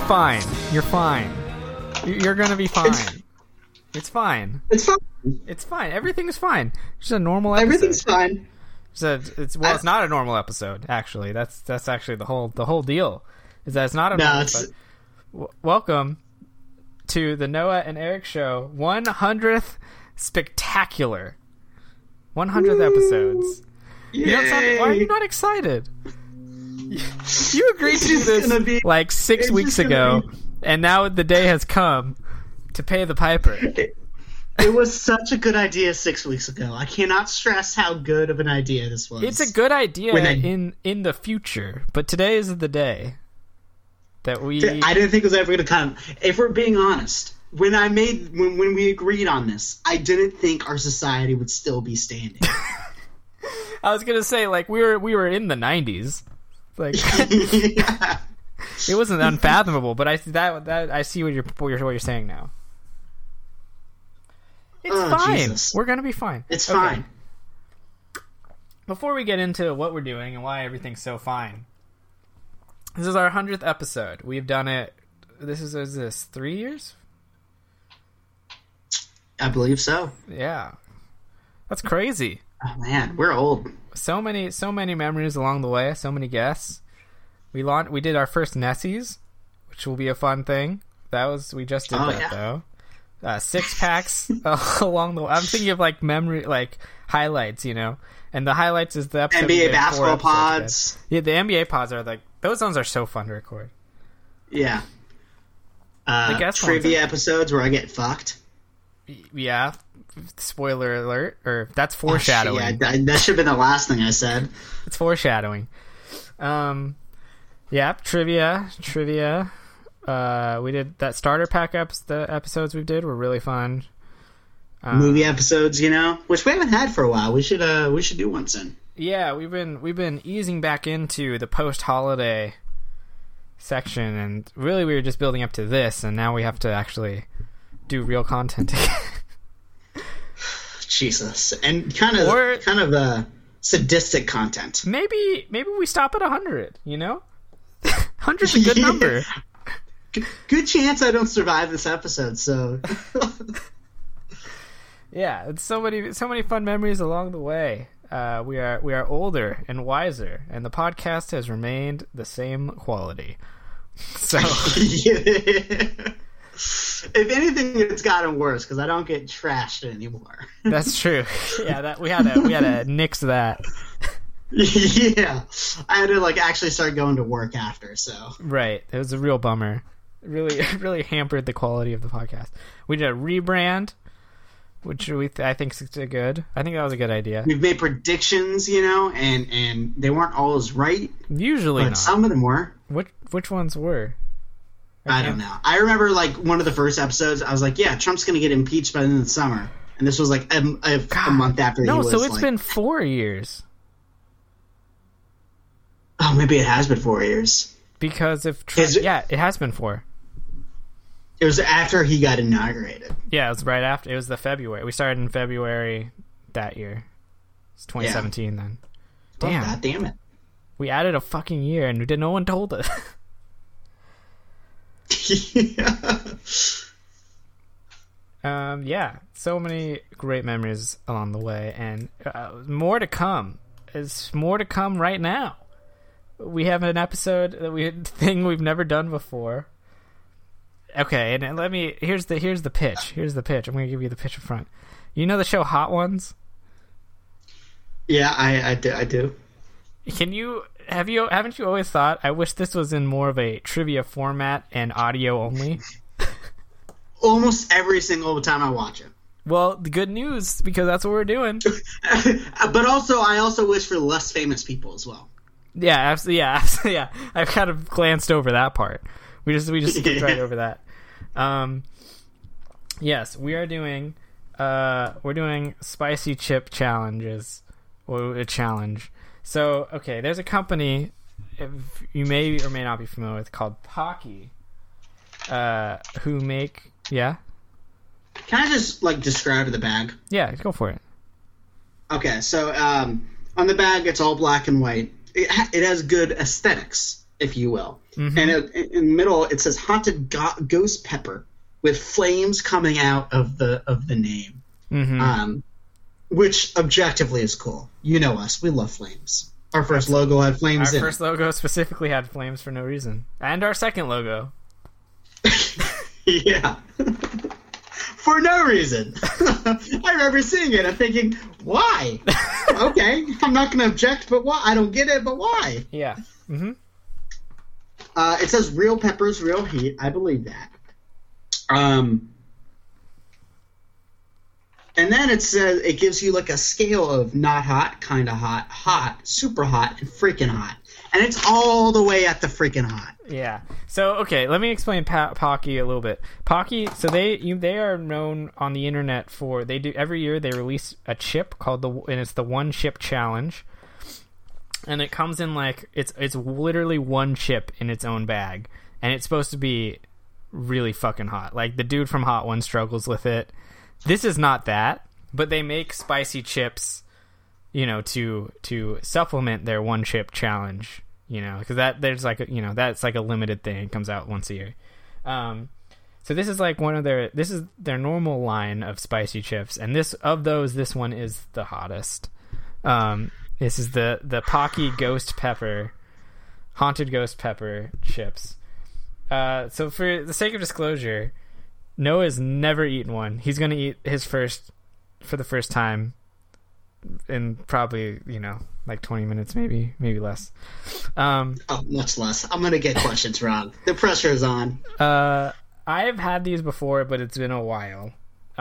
fine. You're fine. You're gonna be fine. It's fine. It's fine. It's fine. Everything's fine. It's just a normal episode. Everything's fine. It's not a normal episode. Actually, that's actually the whole deal. Is that it's not a normal episode. Welcome to the Noah and Eric Show 100th spectacular 100th episodes. Yay. Why are you not excited? You agreed to do this like 6 weeks ago, and now the day has come to pay the piper. It was such a good idea 6 weeks ago. I cannot stress how good of an idea this was. It's a good idea in the future, but today is the day that we... I didn't think it was ever going to come. If we're being honest, when we agreed on this, I didn't think our society would still be standing. I was going to say, like, we were in the 90s. Like, Yeah. It wasn't unfathomable, but I see what you're saying now. It's fine. Jesus. We're gonna be fine. It's fine. Before we get into what we're doing and why everything's so fine, this is our 100th episode. We've done it. Is this 3 years? I believe so. Yeah, that's crazy. Oh man, we're old. So many memories along the way. So many guests. We did our first Nessies, which will be a fun thing. We just did though. 6 packs along the way. I'm thinking of like memory, like highlights, you know. And the highlights is the episode NBA basketball pods. Yeah, the NBA pods are like those ones are so fun to record. Yeah. ones Trivia episodes where I get fucked. Yeah. Spoiler alert, or that's foreshadowing. That should have been the last thing I said. It's foreshadowing. Yeah, trivia. We did that starter pack the episodes we did were really fun. Movie episodes, you know, which we haven't had for a while. We should do one soon. Yeah, we've been easing back into the post-holiday section, and really we were just building up to this, and now we have to actually do real content again. Jesus, and kind of sadistic content. Maybe we stop at 100. You know, 100's a good number. Good chance I don't survive this episode. So, yeah, it's so many fun memories along the way. We are older and wiser, and the podcast has remained the same quality. So, if anything, it's gotten worse because I don't get trashed anymore. That's true. Yeah, we had to nix that. Yeah, I had to actually start going to work after. So right, it was a real bummer. Really hampered the quality of the podcast. We did a rebrand, which I think is good. I think that was a good idea. We've made predictions, you know, and they weren't always right. Usually, but not. Some of them were. Which ones were? I don't know. I remember one of the first episodes. I was like, "Yeah, Trump's going to get impeached by the end of the summer," and this was like a month after. No, he was, so it's been 4 years. Oh, maybe it has been 4 years. Because if yeah, it has been 4. It was after he got inaugurated. Yeah, it was right after. It was the February. We started in February that year. It's 2017 then. Damn. Oh, God damn it. We added a fucking year and no one told us. Yeah, so many great memories along the way, and more to come. There's more to come right now. We have an episode thing we've never done before. Okay, and here's the pitch. Here's the pitch. I'm going to give you the pitch up front. You know the show Hot Ones? Yeah, I do. Haven't you always thought, I wish this was in more of a trivia format and audio only? Almost every single time I watch it. Well, the good news, because that's what we're doing. But I also wish for less famous people as well. Yeah, absolutely. Yeah. I've kind of glanced over that part. We just skipped right over that. Yes, we are doing. We're doing spicy chip challenges, or a challenge. So, okay, there's a company you may or may not be familiar with called Pocky, who make Can I just describe the bag? Yeah, go for it. Okay, so on the bag it's all black and white. It has good aesthetics, if you will. And in the middle it says haunted ghost pepper with flames coming out of the name. Which objectively is cool. You know us, we love flames. Our first logo had flames in it. Our first logo specifically had flames for no reason. And our second logo. Yeah. For no reason. I remember seeing it and thinking, why? Okay, I'm not going to object, but why? I don't get it, but why? Yeah. Mm-hmm. It says real peppers, real heat. I believe that. And then it says it gives you like a scale of not hot, kind of hot, hot, super hot, and freaking hot. And it's all the way at the freaking hot. Yeah. So, okay, let me explain Pocky a little bit. Pocky, so they are known on the internet for, they do every year they release a chip called and it's the One Chip Challenge. And it comes in like it's literally one chip in its own bag, and it's supposed to be really fucking hot. Like the dude from Hot Ones struggles with it. This is not that, but they make spicy chips, you know, to supplement their One Chip Challenge, you know, because there's like that's like a limited thing. It comes out once a year. So this is like this is their normal line of spicy chips, and this one is the hottest. This is the Pocky Ghost Pepper, Haunted Ghost Pepper chips. So for the sake of disclosure, Noah's never eaten one. He's going to eat his first for the first time in probably, like 20 minutes, maybe less. Much less. I'm going to get questions wrong. The pressure is on. I've had these before, but it's been a while.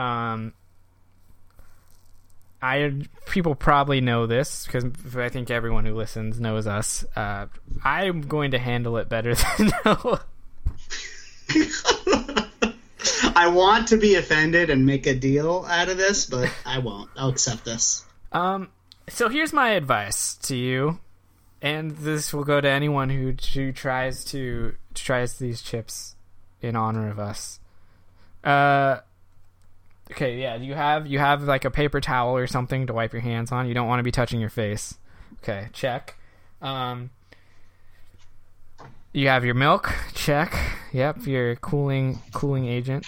People probably know this because I think everyone who listens knows us. I'm going to handle it better than Noah. I want to be offended and make a deal out of this, but I won't. I'll accept this. So here's my advice to you, and this will go to anyone who tries these chips in honor of us. Okay, yeah, you have like a paper towel or something to wipe your hands on. You don't want to be touching your face. Okay, check. You have your milk. Check. Yep, your cooling agent.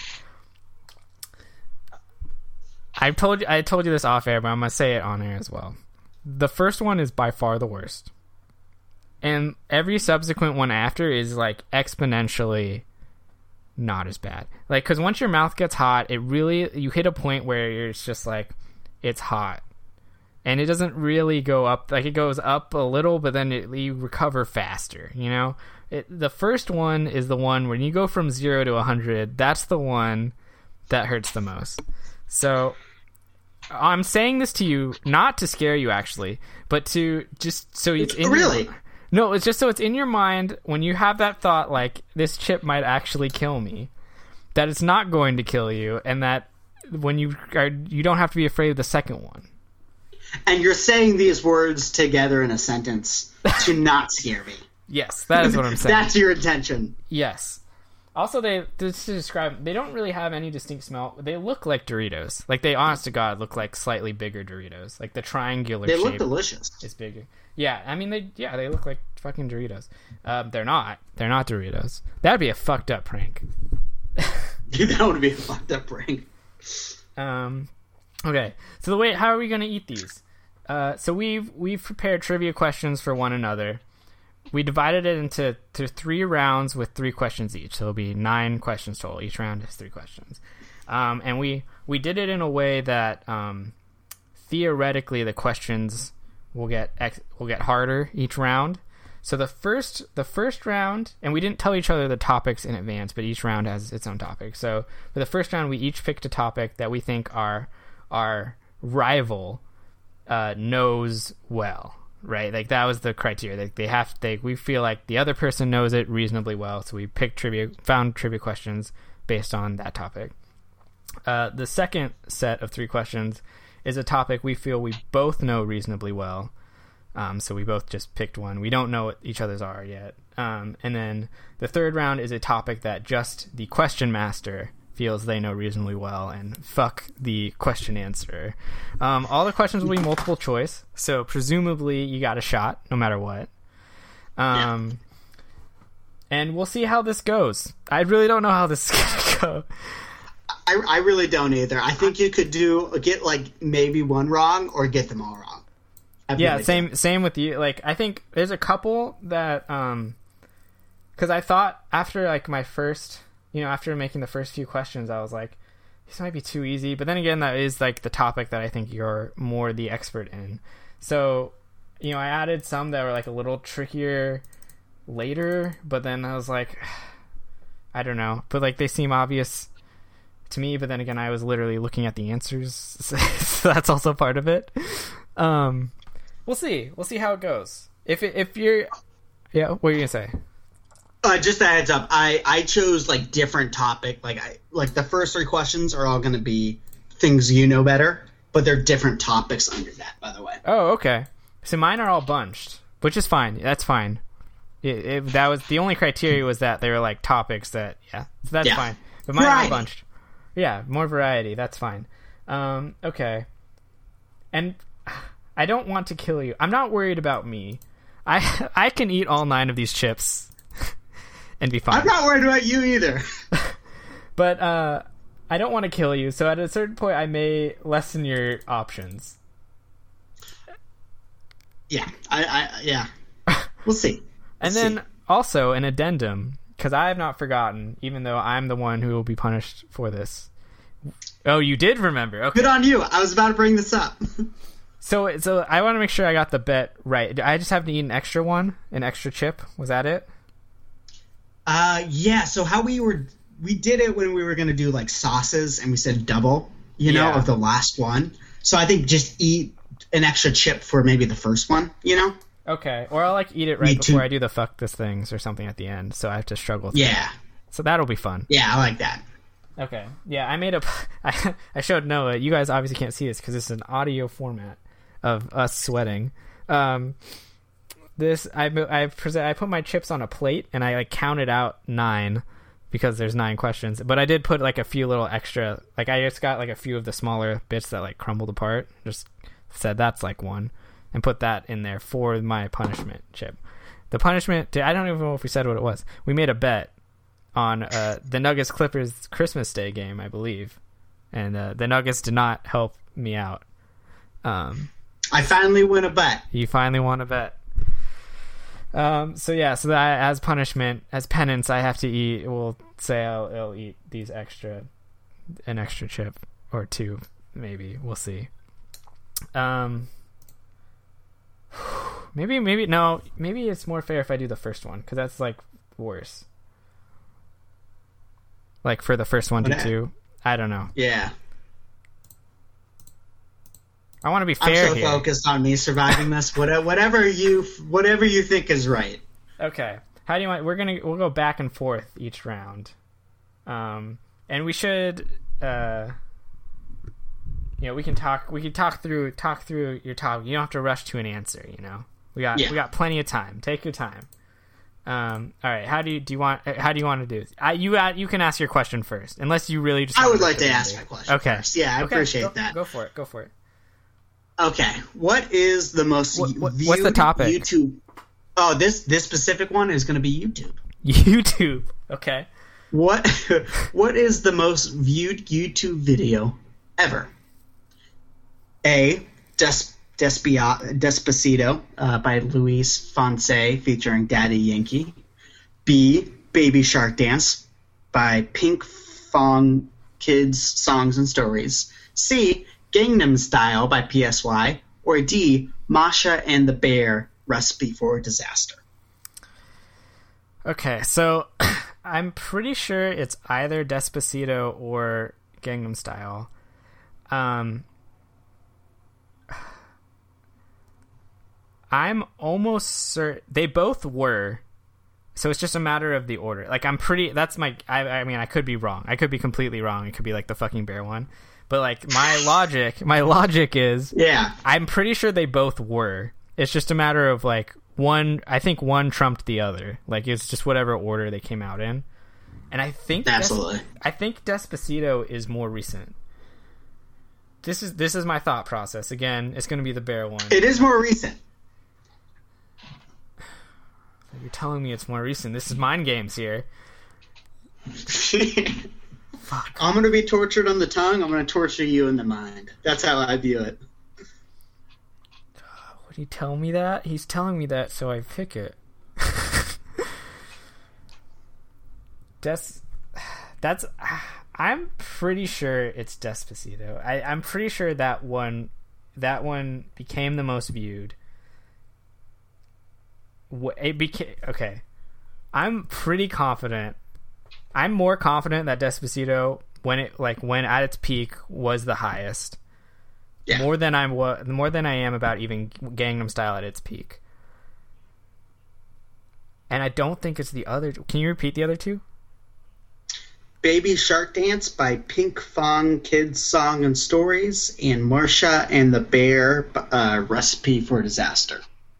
I told you this off air, but I'm gonna say it on air as well. The first one is by far the worst, and every subsequent one after is like exponentially not as bad. Like, because once your mouth gets hot, you hit a point where it's just like it's hot, and it doesn't really go up. Like, it goes up a little, but then you recover faster. The first one is the one when you go from 0 to 100. That's the one that hurts the most. So I'm saying this to you not to scare you, actually, but to just so it's in really. No, it's just so it's in your mind when you have that thought, like, this chip might actually kill me, that it's not going to kill you, and that when you don't have to be afraid of the second one. And you're saying these words together in a sentence to not scare me. Yes, that is what I'm saying. That's your intention. Yes. Also, to describe, they don't really have any distinct smell. They look like Doritos. Like, they, honest to God, look like slightly bigger Doritos. Like, the triangular shape. They look delicious. Is bigger. Yeah, I mean, they look like fucking Doritos. They're not. They're not Doritos. That'd be a fucked up prank. That would be a fucked up prank. Okay, so how are we going to eat these? So we've prepared trivia questions for one another. We divided it into 3 rounds with 3 questions each. So it'll be 9 questions total. Each round has 3 questions. And we did it in a way that theoretically the questions will get harder each round. So the first round, and we didn't tell each other the topics in advance, but each round has its own topic. So for the first round, we each picked a topic that we think our rival knows well. Right, like that was the criteria. Like we feel like the other person knows it reasonably well, so we found trivia questions based on that topic. The second set of 3 questions is a topic we feel we both know reasonably well. So we both just picked one. We don't know what each other's are yet. And then the third round is a topic that just the question master feels they know reasonably well, and fuck the question answerer. All the questions will be multiple choice, so presumably you got a shot no matter what. And we'll see how this goes. I really don't know how this is gonna go. I really don't either. I think you could get like maybe one wrong or get them all wrong. Yeah, same with you. Like, I think there's a couple that because I thought after like my first, after making the first few questions, I was like, these might be too easy. But then again, that is like the topic that I think you're more the expert in. So, I added some that were like a little trickier later, but then I was like, I don't know. But like they seem obvious to me, but then again, I was literally looking at the answers, so that's also part of it. We'll see how it goes. If you're, yeah, what are you gonna say? Just a heads up, I chose like different topic. Like the first 3 questions are all gonna be things you know better, but they're different topics under that. By the way. Oh, okay. So mine are all bunched, which is fine. That's fine. That was the only criteria, was that they were like topics that, so that's fine. But mine are bunched. Yeah, more variety. That's fine. Okay. And I don't want to kill you. I'm not worried about me. I can eat all 9 of these chips and be fine. I'm not worried about you either. But I don't want to kill you, so at a certain point I may lessen your options. Yeah, yeah. We'll see. And then also an addendum, because I have not forgotten, even though I'm the one who will be punished for this. Oh, you did remember. Okay. Good on you. I was about to bring this up. So I want to make sure I got the bet right. I just have to eat an extra chip. Was that it? Yeah. So how we did it when we were going to do like sauces, and we said double, of the last one. So I think just eat an extra chip for maybe the first one, Okay, or I'll like eat it right before I do the fuck this things or something at the end, so I have to struggle through it. So that'll be fun. Yeah, I like that. Okay. Yeah, I made I showed Noah. You guys obviously can't see this because this is an audio format of us sweating. This I put my chips on a plate and I like counted out 9 because there's 9 questions. But I did put like a few little extra, like I just got like a few of the smaller bits that like crumbled apart. Just said that's like 1. And put that in there for my punishment chip. The punishment, I don't even know if we said what it was. We made a bet on the Nuggets Clippers Christmas Day game, I believe. And the Nuggets did not help me out. I finally win a bet. You finally won a bet. So that as punishment, as penance, I have to eat, we'll say I'll eat an extra chip or 2, maybe. We'll see. Maybe it's more fair if I do the first one, because that's like worse. Like for the first one to 2, I don't know. Yeah, I want to be fair. I'm so focused on me surviving this. Whatever you think is right. Okay, how do you want? We'll go back and forth each round, and we should. We can talk through your topic. You don't have to rush to an answer. We got plenty of time. Take your time. All right. How do you want to do this? You can ask your question first, unless you really just. I would like to ask my question. Okay. First. Yeah, I appreciate that. Go for it. Okay. What is the most viewed what's the topic? YouTube. Oh, this specific one is going to be YouTube. YouTube. Okay. What is the most viewed YouTube video ever? A. Despacito by Luis Fonse featuring Daddy Yankee. B. Baby Shark Dance by Pink Fong Kids Songs and Stories. C. Gangnam Style by PSY. Or D. Masha and the Bear Recipe for Disaster. Okay, so I'm pretty sure it's either Despacito or Gangnam Style. I'm almost certain they both were, so it's just a matter of the order. Like I mean I could be wrong. I could be completely wrong. It could be like the fucking bear one. But like my logic is, I'm pretty sure they both were. It's just a matter of like I think one trumped the other. Like it's just whatever order they came out in. And I think absolutely. I think Despacito is more recent. This is my thought process. Again, it's going to be the bear one. It is more recent. You're telling me it's more recent. This is mind games here. Fuck. I'm gonna be tortured on the tongue. I'm gonna torture you in the mind. That's how I view it. Would he tell me that? He's telling me that, so I pick it. I'm pretty sure it's Despacito. I'm pretty sure that one became the most viewed. It became okay. I'm pretty confident. I'm more confident that Despacito, when at its peak, was the highest. Yeah. More than I am about even Gangnam Style at its peak. And I don't think it's the other. Can you repeat the other two? Baby Shark Dance by Pink Fong Kids Song and Stories, and Marsha and the Bear, Recipe for Disaster.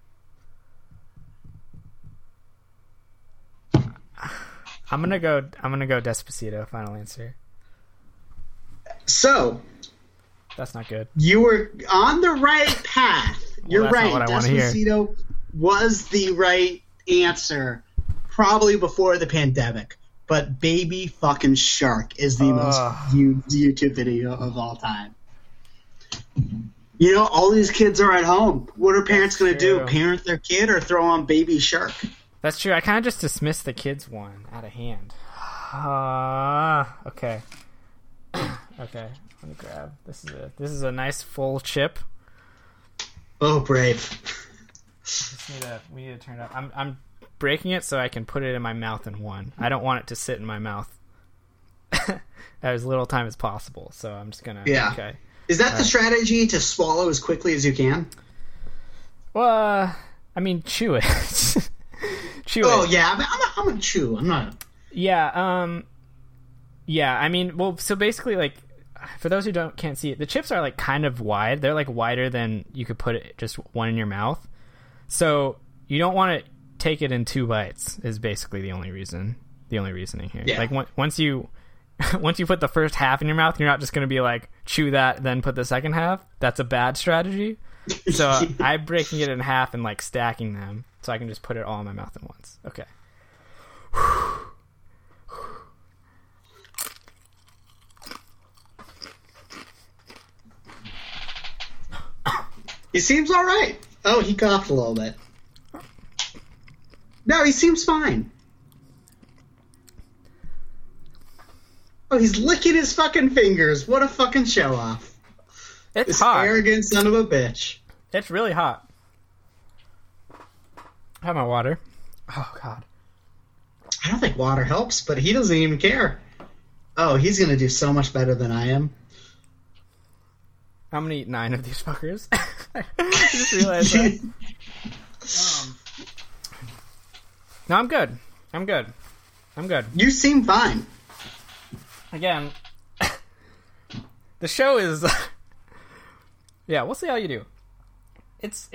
I'm gonna go Despacito. Final answer. So that's not good. You were on the right path. You're right. Despacito was the right answer, probably before the pandemic. But Baby fucking Shark is the most viewed YouTube video of all time. You know, all these kids are at home. What are parents going to do? Parent their kid or throw on Baby Shark? That's true. I kind of just dismissed the kids one out of hand. Okay. Okay. Let me grab. This is a nice full chip. Oh, brave. We need to turn it up. I'm breaking it so I can put it in my mouth in one. I don't want it to sit in my mouth as little time as possible. So I'm just gonna. Yeah. Okay. Is that the strategy, to swallow as quickly as you can? Well, I mean, chew it. Chew it. Oh yeah, I'm a chew. I'm not. Yeah. Yeah. I mean, well, so basically, like, for those who can't see it, the chips are like kind of wide. They're like wider than you could put it just one in your mouth. So you don't want to take it in 2 bites. Is basically the only reasoning here. Yeah. Like once you put the first half in your mouth, you're not just going to be like chew that, then put the second half. That's a bad strategy. So I'm breaking it in half and like stacking them, so I can just put it all in my mouth at once. Okay. He seems all right. Oh, he coughed a little bit. No, he seems fine. Oh, he's licking his fucking fingers. What a fucking show-off. It's this hot. Arrogant son of a bitch. It's really hot. I have my water. Oh, God. I don't think water helps, but he doesn't even care. Oh, he's going to do so much better than I am. I'm going to eat 9 of these fuckers. I just realized that. No, I'm good. I'm good. You seem fine. Again, the show is... yeah, we'll see how you do. It's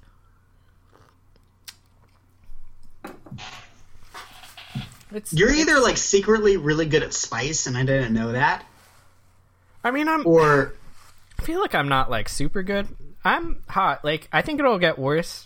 You're either like secretly really good at spice and I didn't know that. I mean, I feel like I'm not like super good. I'm hot. Like, I think it'll get worse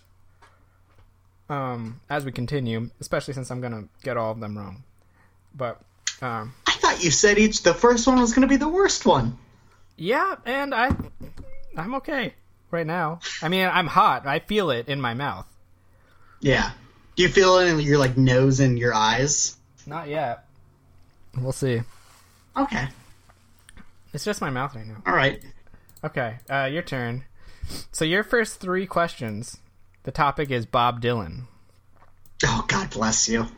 as we continue, especially since I'm gonna get all of them wrong. But I thought you said the first one was gonna be the worst one. Yeah, and I'm okay right now. I mean, I'm hot. I feel it in my mouth. Yeah. Do you feel it in your like nose and your eyes? Not yet. We'll see. Okay. It's just my mouth right now. All right. Okay, your turn. So your first 3 questions, the topic is Bob Dylan. Oh, God bless you.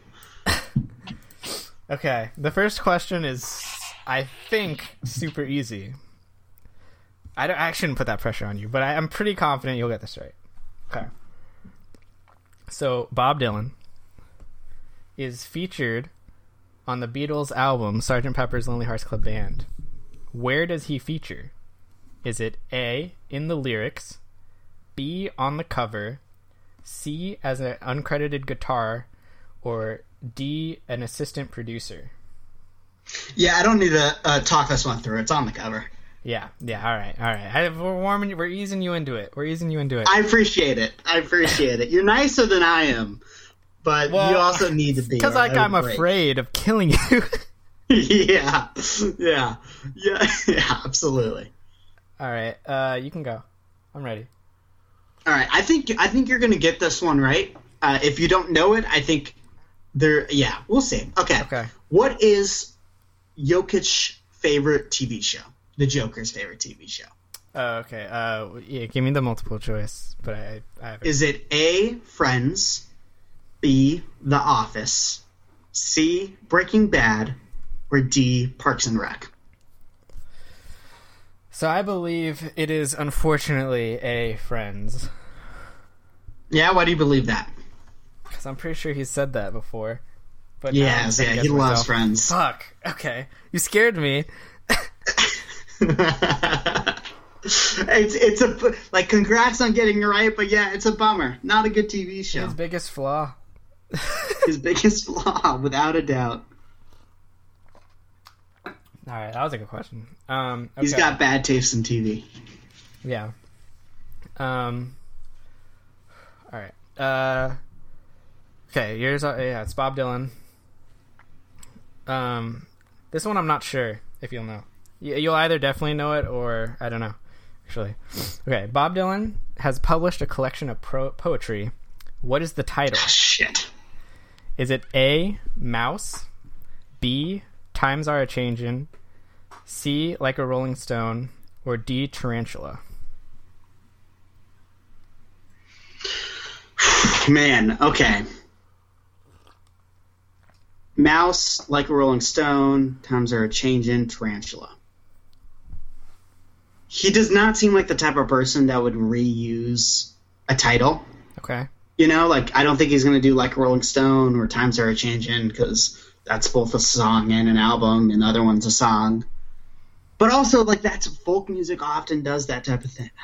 Okay, the first question is, I think, super easy. I shouldn't put that pressure on you, but I'm pretty confident you'll get this right. Okay. So, Bob Dylan is featured on the Beatles album Sgt. Pepper's Lonely Hearts Club Band. Where does he feature? Is it A, in the lyrics, B, on the cover, C, as an uncredited guitar, or D, an assistant producer? Yeah, I don't need to talk this one through. It's on the cover. Yeah, all right. We're easing you into it. I appreciate it. You're nicer than I am, but you also need to be. Because I'm afraid of killing you. Yeah, absolutely. All right, you can go. I'm ready. All right, I think you're gonna get this one right. If you don't know it, I think we'll see. Okay. What is Jokic's favorite TV show? The Joker's favorite TV show. Oh, okay. Yeah, give me the multiple choice. But I have it. Is it A, Friends, B, The Office, C, Breaking Bad, or D, Parks and Rec? So I believe it is, unfortunately, A, Friends. Yeah, why do you believe that? Because I'm pretty sure he said that before. But he loves Friends. Fuck. Okay. You scared me. It's congrats on getting it right, but yeah, it's a bummer. Not a good TV show. His biggest flaw. His biggest flaw, without a doubt. All right, that was a good question. Okay. He's got bad taste in TV. Yeah. All right. Okay, it's Bob Dylan. This one I'm not sure if you'll know. You'll either definitely know it or I don't know. Actually, okay. Bob Dylan has published a collection of poetry. What is the title? Shit. Is it A, Mouse, B, Times Are A-Changin', C, Like a Rolling Stone, or D, Tarantula? Man, okay. Mouse, Like a Rolling Stone, Times Are A-Changin', Tarantula. He does not seem like the type of person that would reuse a title. Okay. I don't think he's going to do Like a Rolling Stone or Times Are A-Changin', because that's both a song and an album, and the other one's a song. But also, that's folk music often does that type of thing.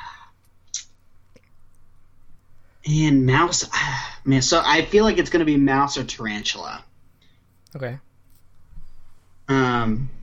And Mouse, man, so I feel like it's going to be Mouse or Tarantula. Okay. I'm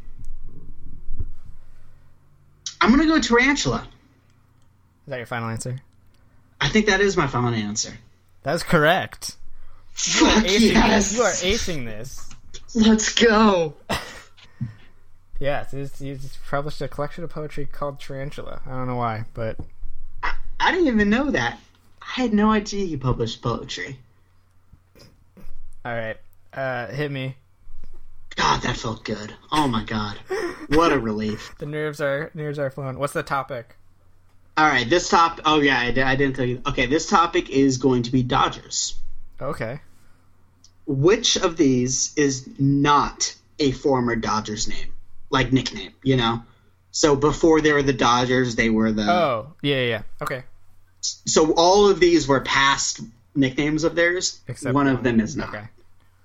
going to go Tarantula. Is that your final answer? I think that is my final answer. That's correct. Fuck yes. You are acing this. Let's go. Yeah, he's published a collection of poetry called Tarantula. I don't know why, but... I didn't even know that. I had no idea he published poetry. All right. Hit me. God, that felt good. Oh my god. What a relief. The nerves are flowing. What's the topic? All right, this topic... Oh, yeah, I didn't tell you. Okay, this topic is going to be Dodgers. Okay. Which of these is not a former Dodgers name? Nickname, So before they were the Dodgers, they were the... Oh, yeah. Okay. So all of these were past nicknames of theirs. Except one of them is not. Okay.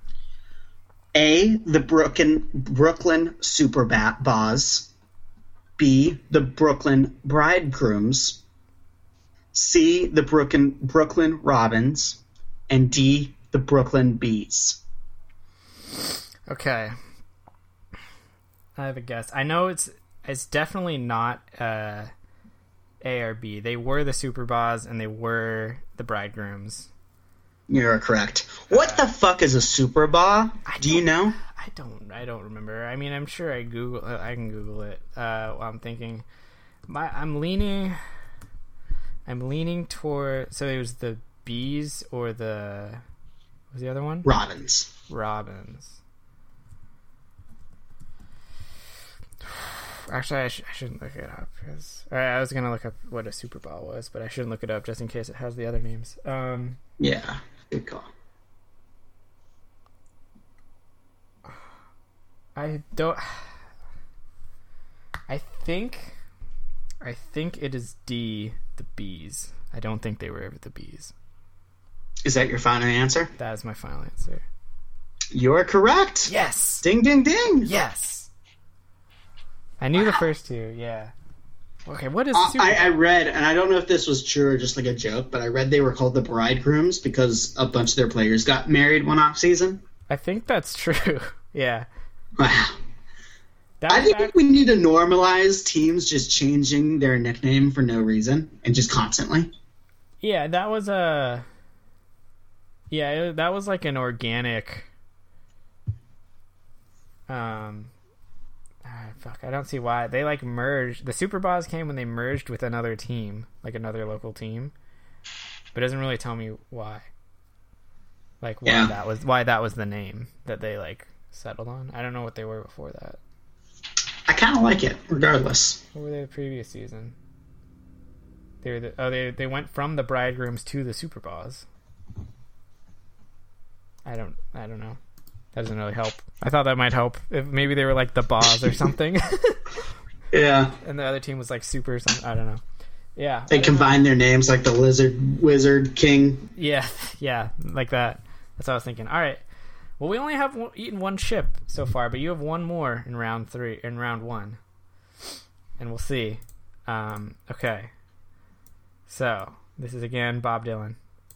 A, the Brooklyn Super Boss. B, the Brooklyn Bridegrooms. C, the Brooklyn Robins. And D, the Brooklyn Bees. Okay. I have a guess. I know it's definitely not A or B. They were the Super Boss and they were the Bridegrooms. You're correct. What the fuck is a Super Boss? Do you know? I don't remember. I mean, I'm sure I can Google it. I'm thinking, I'm leaning toward. So it was the Bees or what was the other one? Robins. Actually, I shouldn't look it up because I was gonna look up what a Super Bowl was, but I shouldn't look it up just in case it has the other names. Yeah, good call. I think it is D, the Bees. I don't think they were ever the Bees. Is that your final answer? That is my final answer. You're correct. Yes. Ding, ding, ding. Yes. I knew the first two. Yeah. Okay. What is? I read, and I don't know if this was true or just like a joke, but I read they were called the Bridegrooms because a bunch of their players got married one off season. I think that's true. Yeah. Wow. I think we need to normalize teams just changing their nickname for no reason and just constantly. Yeah, that was Yeah, that was like an organic. Fuck, I don't see why they like merged. The Super Boss came when they merged with another team, like another local team, but it doesn't really tell me why. Like why that was the name that they like settled on. I don't know what they were before that. I kind of like it, regardless. What were they the previous season? They were they went from the Bridegrooms to the Super Boss. I don't know. That doesn't really help. I thought that might help. If maybe they were like the Boss or something. Yeah. And the other team was like Super or something. I don't know. Yeah. They combined their names like the Lizard, Wizard, King. Yeah, like that. That's what I was thinking. All right. Well, we only have eaten one chip so far, but you have one more in round 1. And we'll see. Okay. So, this is again Bob Dylan.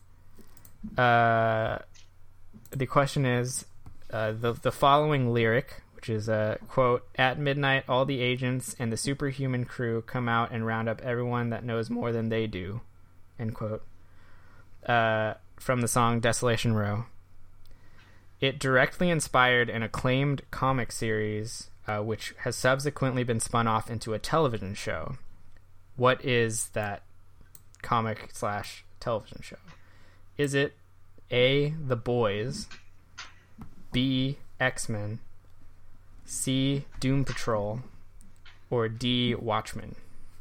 The question is the following lyric, which is quote, "At midnight, all the agents and the superhuman crew come out and round up everyone that knows more than they do," end quote. From the song Desolation Row. It directly inspired an acclaimed comic series, which has subsequently been spun off into a television show. What is that comic/television show? Is it A, The Boys, B, X-Men, C, Doom Patrol, or D, Watchmen?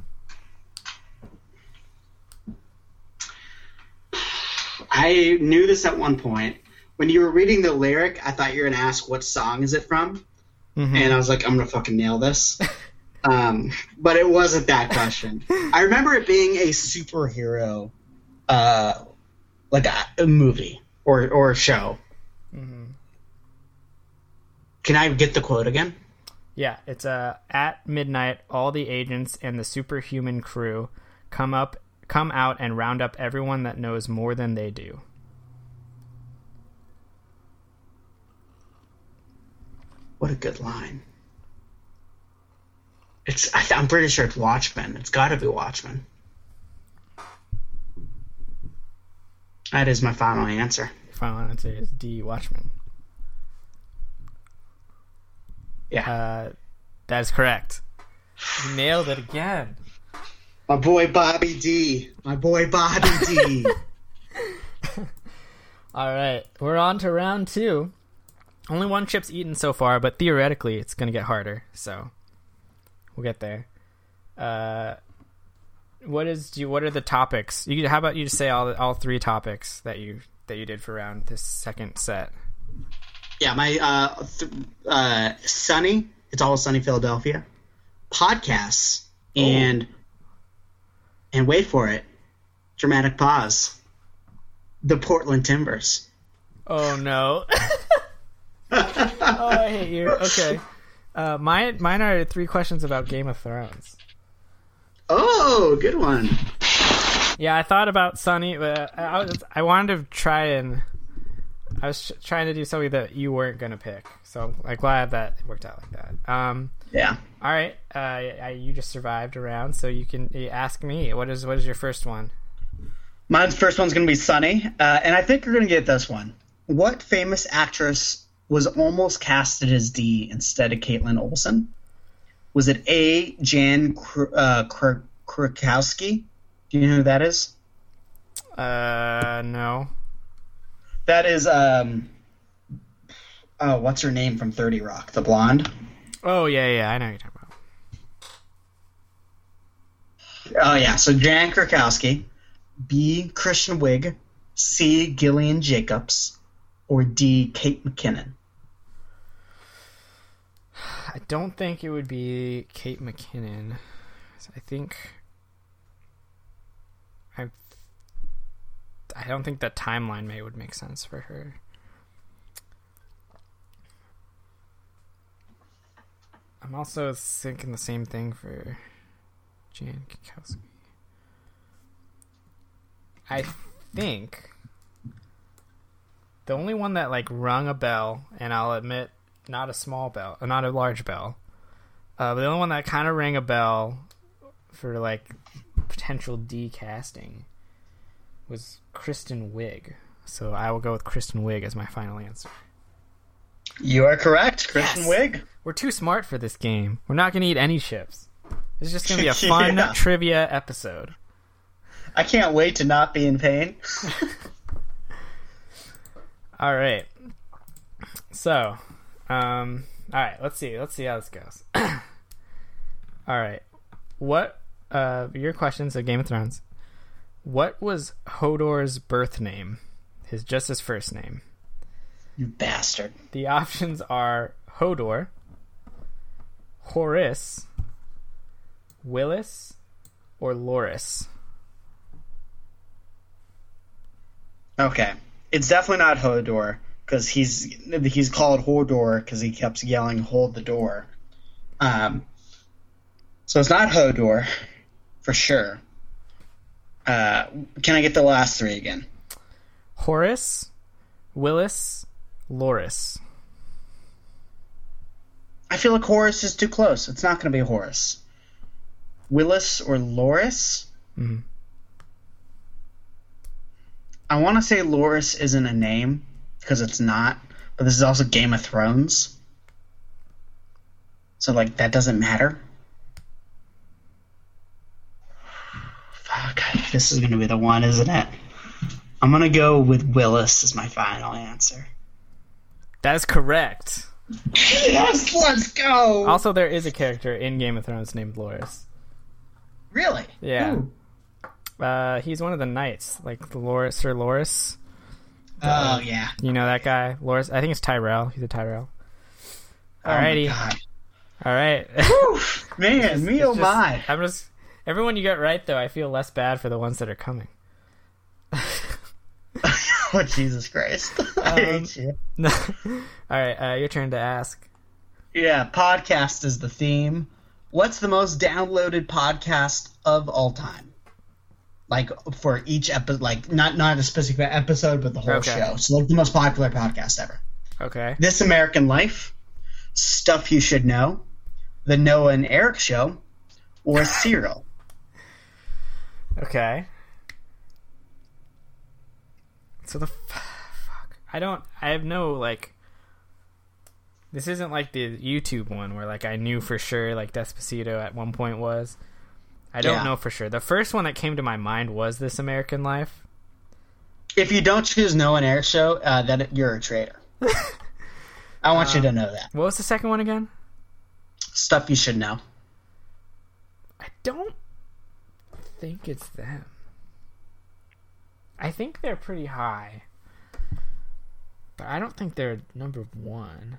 I knew this at one point. When you were reading the lyric, I thought you were going to ask what song is it from. Mm-hmm. And I was like, I'm going to fucking nail this. But it wasn't that question. I remember it being a superhero, like a movie or a show. Mm-hmm. Can I get the quote again? Yeah, it's at midnight, all the agents and the superhuman crew come out and round up everyone that knows more than they do. What a good line. I'm pretty sure it's Watchmen. It's got to be Watchmen. That is my final answer. Your final answer is D, Watchmen. Yeah. That is correct. You nailed it again. My boy Bobby D. All right. We're on to round 2. Only one chip's eaten so far, but theoretically it's going to get harder. So we'll get there. What are the topics? How about you just say all 3 topics that you did for round this second set? Yeah, my Sunny, It's Always Sunny Philadelphia, podcasts, and wait for it, dramatic pause, the Portland Timbers. Oh no. Oh, I hate you. Okay. Mine are 3 questions about Game of Thrones. Oh, good one. Yeah, I thought about Sunny, but I wanted to try and... I was trying to do something that you weren't going to pick. So I'm glad that it worked out like that. Yeah. All right. You just survived a round, so you ask me. What is your first one? My first one's going to be Sunny, and I think you're going to get this one. What famous actress was almost casted as Dee instead of Caitlin Olsen? Was it A, Jan Krakowski? Do you know who that is? No. That is, what's her name from 30 Rock? The blonde? Oh, yeah, I know what you're talking about. Oh, yeah, so Jan Krakowski, B, Kristen Wiig, C, Gillian Jacobs, or D, Kate McKinnon? I don't think it would be Kate McKinnon. I think... I don't think that timeline would make sense for her. I'm also thinking the same thing for Jan Krakowski. I think the only one that rung a bell, and I'll admit not a small bell, not a large bell, but the only one that kind of rang a bell for potential decasting was Kristen Wiig. So I will go with Kristen Wiig as my final answer. You are correct, Kristen Yes. Wiig. We're too smart for this game. We're not going to eat any chips. This is just going to be a fun Yeah. trivia episode. I can't wait to not be in pain. All right. So, all right. Let's see how this goes. All right. What? Your questions of Game of Thrones. What was Hodor's birth name? His first name. You bastard. The options are Hodor, Horace, Willis, or Loris. Okay. It's definitely not Hodor, because he's called Hodor because he kept yelling, "Hold the door." So it's not Hodor, for sure. Can I get the last three again? Horace, Willis, Loris. I feel like Horace is too close. It's not going to be Horace. Willis or Loris? Mhm. I want to say Loris isn't a name, because it's not, but this is also Game of Thrones. So, like, that doesn't matter. Fuck, this is going to be the one, isn't it? I'm going to go with Willis as my final answer. That is correct. Yes, let's go! Also, there is a character in Game of Thrones named Loris. Really? Yeah. Ooh. He's one of the knights, like the Sir Loris. Oh, yeah. You know that guy, Loris? I think it's Tyrell. He's a Tyrell. Alrighty. Oh, my God. All right. Whew, man, me oh my. Everyone you get right, though, I feel less bad for the ones that are coming. Oh, Jesus Christ. I hate you. All right, your turn to ask. Yeah, podcast is the theme. What's the most downloaded podcast of all time? Like, for each episode, like, not a specific episode, but the whole Okay. show. So, like, the most popular podcast ever. Okay. This American Life, Stuff You Should Know, The Noah and Eric Show, or Serial. Okay. So fuck. I have no, like, this isn't like the YouTube one where, like, I knew for sure, like, Despacito at one point was. I don't know for sure. The first one that came to my mind was This American Life. If you don't choose Noah and Eric Show, then you're a traitor. I want you to know that. What was the second one again? Stuff You Should Know. I don't think it's them. I think they're pretty high. But I don't think they're number one.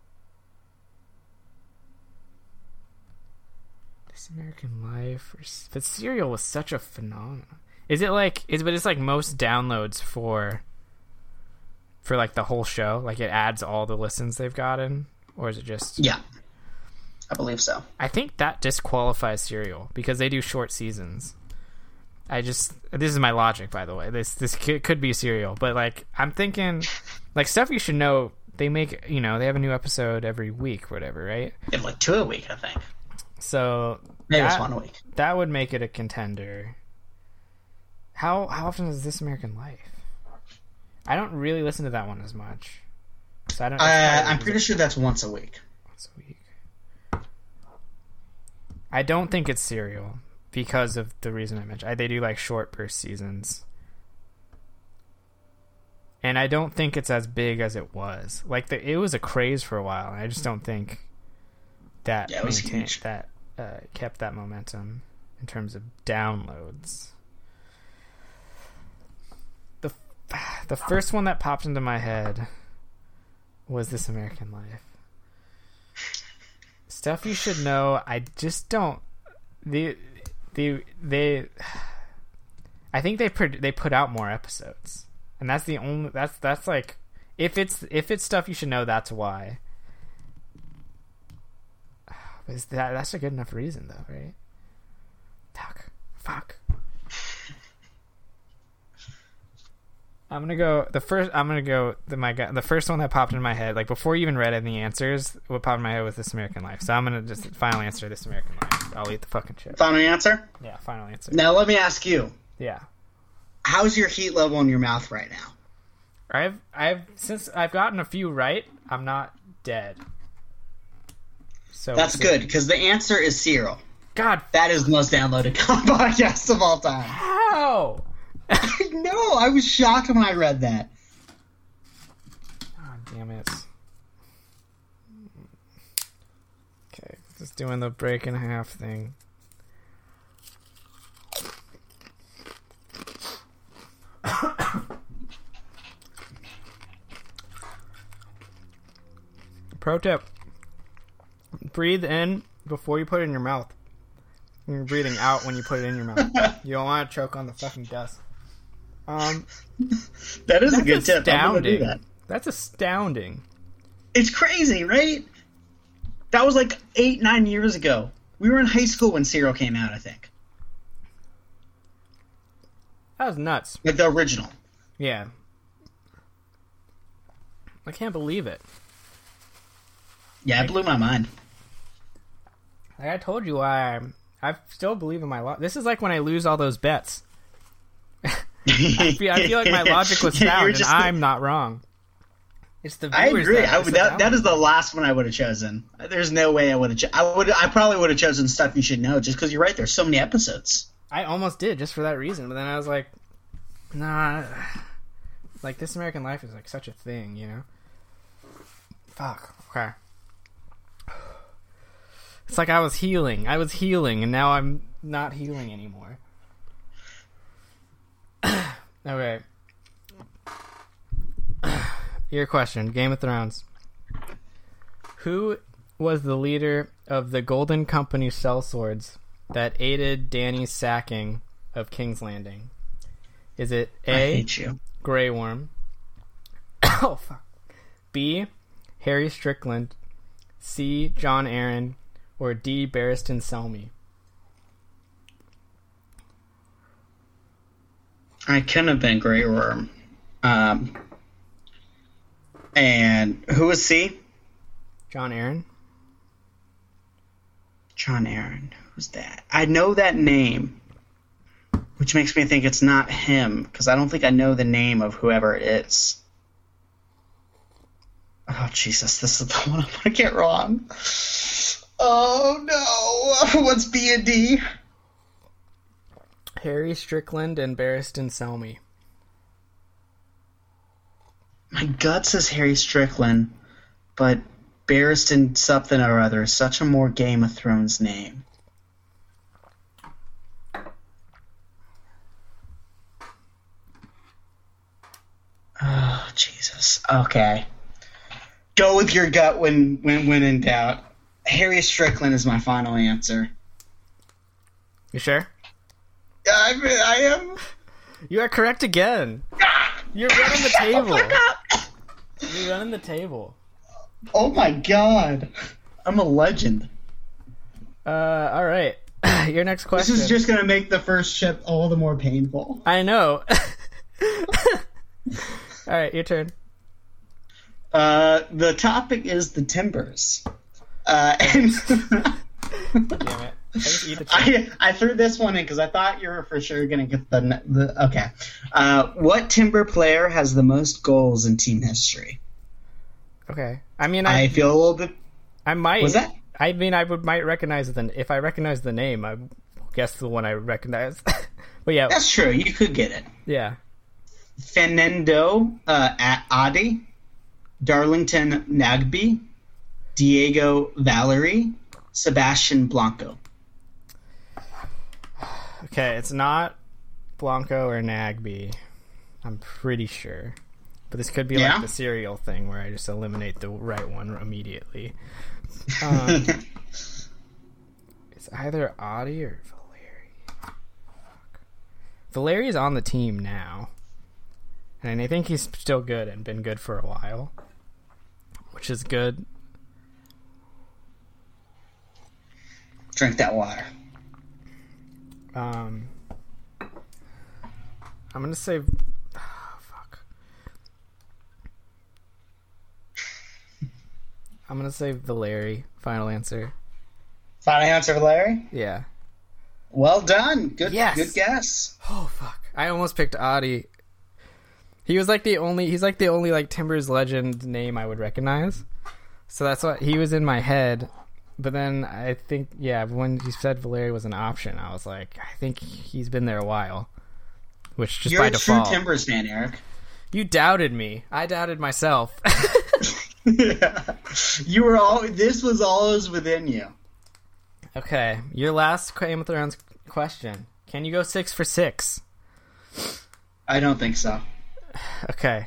This American Life. But Serial was such a phenomenon. Is it like... But it's like most downloads for like the whole show? Like it adds all the listens they've gotten? Or is it just... Yeah. I believe so. I think that disqualifies Serial because they do short seasons. This is my logic, by the way. This could be Serial, but like I'm thinking, like Stuff You Should Know. They make they have a new episode every week, or whatever, right? They have like 2 a week, I think. So Maybe it's 1 a week. That would make it a contender. How often is This American Life? I don't really listen to that one as much, so I don't. I'm pretty sure that's once a week. Once a week. I don't think it's Serial. Because of the reason I mentioned. They do like short burst seasons. And I don't think it's as big as it was. Like it was a craze for a while. And I just don't think that kept that momentum in terms of downloads. The first one that popped into my head was This American Life. Stuff You Should Know. I just don't. I think they put out more episodes, and that's the only that's like if it's Stuff You Should Know, that's why. That's a good enough reason though, right? Fuck. I'm gonna go the first one that popped in my head, like before you even read any answers, what popped in my head was This American Life. So I'm gonna just final answer This American Life. I'll eat the fucking shit. Final answer? Yeah, final answer. Now let me ask you. Yeah. How's your heat level in your mouth right now? Since I've gotten a few right, I'm not dead. So That's good, because the answer is Cyril. God, that is the most downloaded podcast of all time. How? I know. I was shocked when I read that. God damn it. Okay, just doing the break in half thing. Pro tip. Breathe in before you put it in your mouth. And you're breathing out when you put it in your mouth. You don't want to choke on the fucking dust. That is a good tip. I'm gonna do that. That's astounding. It's crazy, right? That was like 8-9 years ago. We were in high school when Cyril came out, I think. That was nuts. Like the original. Yeah. I can't believe it. Yeah, it blew my mind. Like I told you, I still believe in my logic. This is like when I lose all those bets. I feel like my logic was sound, and I'm not wrong. It's the viewers. I agree. That is the last one I would have chosen. There's no way I would have. I probably would have chosen Stuff You Should Know, just because you're right. There's so many episodes. I almost did just for that reason, but then I was like, nah. Like This American Life is like such a thing, you know. Fuck. Okay. It's like I was healing, and now I'm not healing anymore. Okay. Your question, Game of Thrones. Who was the leader of the Golden Company sellswords that aided Dany's sacking of King's Landing? Is it A, I hate you. Grey Worm? Oh, fuck. B, Harry Strickland? C, Jon Arryn? Or D, Barristan Selmy? I couldn't have been Grey Worm. And who was C? Jon Arryn? Jon Arryn. Who's that? I know that name, which makes me think it's not him, because I don't think I know the name of whoever it is. Oh, Jesus, this is the one I'm going to get wrong. Oh, no. What's B and D? Harry Strickland and Barristan Selmy. My gut says Harry Strickland, but Barristan something or other is such a more Game of Thrones name. Oh, Jesus. Okay. Go with your gut when in doubt. Harry Strickland is my final answer. You sure? I am. You are correct again. You're running the table. You're running the table. Oh my god. I'm a legend. All right. Your next question. This is just going to make the first chip all the more painful. I know. All right, your turn. The topic is the Timbers. And Damn it. I threw this one in because I thought you were for sure going to get the... Okay. What Timber player has the most goals in team history? Okay. I mean, I feel a little bit... I might... Was that? I mean, might recognize if I recognize the name, I guess the one I recognize. But yeah. That's true. You could get it. Yeah. Fernando Adi, Darlington Nagbe, Diego Valerie, Sebastian Blanco. Okay, it's not Blanco or Nagbe. I'm pretty sure. But this could be like the cereal thing where I just eliminate the right one immediately. It's either Adi or Valeri. Valeri's on the team now. And I think he's still good and been good for a while. Which is good. Drink that water. I'm gonna say... fuck. I'm gonna say Valeri. Final answer. Final answer, Valeri? Yeah. Well done. Good. Yes. Good guess. Oh, fuck. I almost picked Adi. He's like the only like Timbers legend name I would recognize. So that's what he was in my head. But then I think, yeah, when you said Valeri was an option, I was like, I think he's been there a while. Which just You're by a default. true Timbers fan, Eric. You doubted me. I doubted myself. Yeah. This was always within you. Okay, your last Game of Thrones question. Can you go 6 for 6? I don't think so. Okay.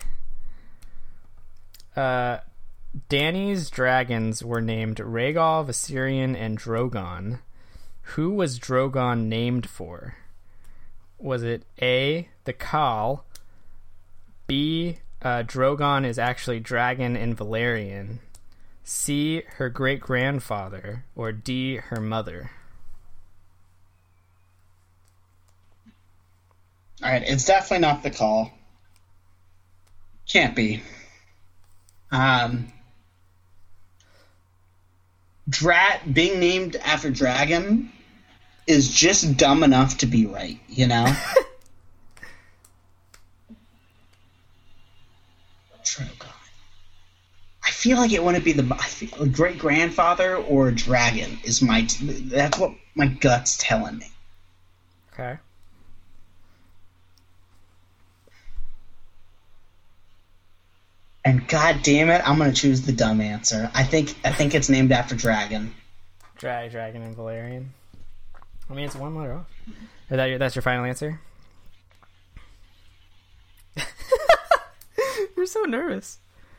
Dany's dragons were named Rhaegal, Viserion, and Drogon. Who was Drogon named for? Was it A, the Khal, B, Drogon is actually dragon in Valyrian, C, her great-grandfather, or D, her mother? Alright, it's definitely not the call. Can't be. Being named after dragon is just dumb enough to be right, you know? Drogon. I feel like it wouldn't be a great grandfather or a dragon is that's what my gut's telling me. Okay. And god damn it, I'm gonna choose the dumb answer. I think it's named after dragon. Dragon and Valyrian. I mean, it's one letter off. That's your final answer? You're so nervous.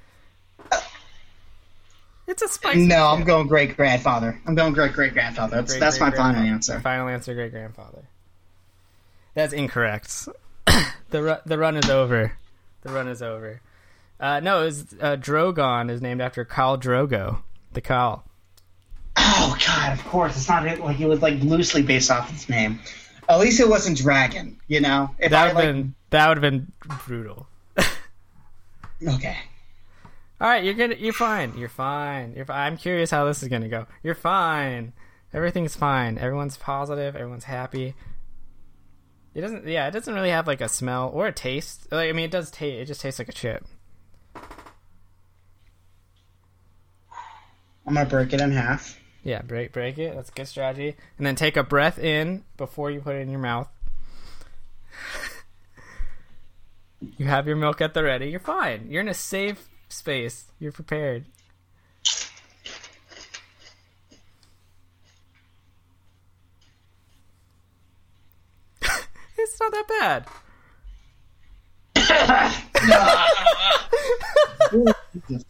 It's a spicy. No, I'm going great grandfather. That's my final answer. Final answer, great grandfather. That's incorrect. The run is over. No, it was Drogon is named after Khal Drogo, the Khal. Oh god, of course. It's not like it was like loosely based off its name. At least it wasn't dragon, you know. That would have been brutal. Okay. All right, you're fine. I'm curious how this is gonna go. You're fine. Everything's fine. Everyone's positive. Everyone's happy. It doesn't really have like a smell or a taste. Like, I mean, it does taste. It just tastes like a chip. I'm gonna break it in half. Yeah, break it. That's a good strategy. And then take a breath in before you put it in your mouth. You have your milk at the ready. You're fine. You're in a safe space. You're prepared. It's not that bad.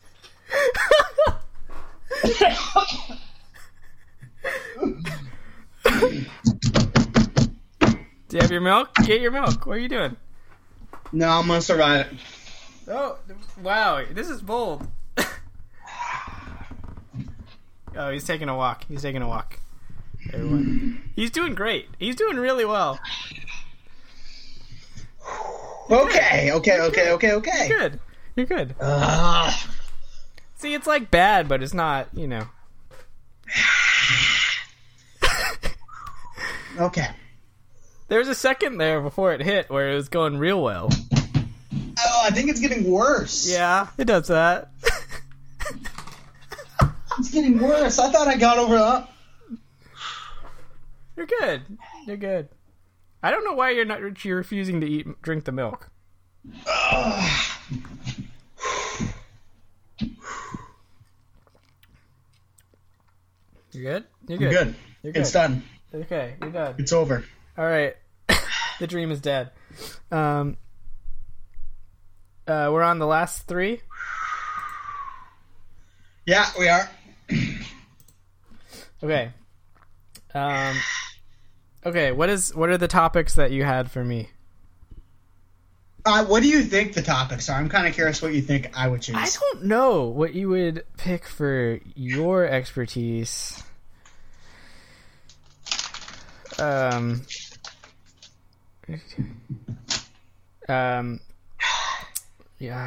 Do you have your milk? Get your milk. What are you doing? No, I'm gonna survive it. Oh, wow. This is bold. Oh, he's taking a walk. Everyone. He's doing great. He's doing really well. Okay. You're good. See, it's like bad, but it's not, you know. Okay. There was a second there before it hit where it was going real well. Oh, I think it's getting worse. Yeah, it does that. It's getting worse. I thought I got over that. You're good. I don't know why you're refusing to drink the milk. You're good? I'm good. It's done. Okay, you're done. It's over. All right. The dream is dead. We're on the last 3. Yeah, we are. Okay. Okay, what are the topics that you had for me? What do you think the topics are? I'm kind of curious what you think I would choose. I don't know what you would pick for your expertise. Yeah.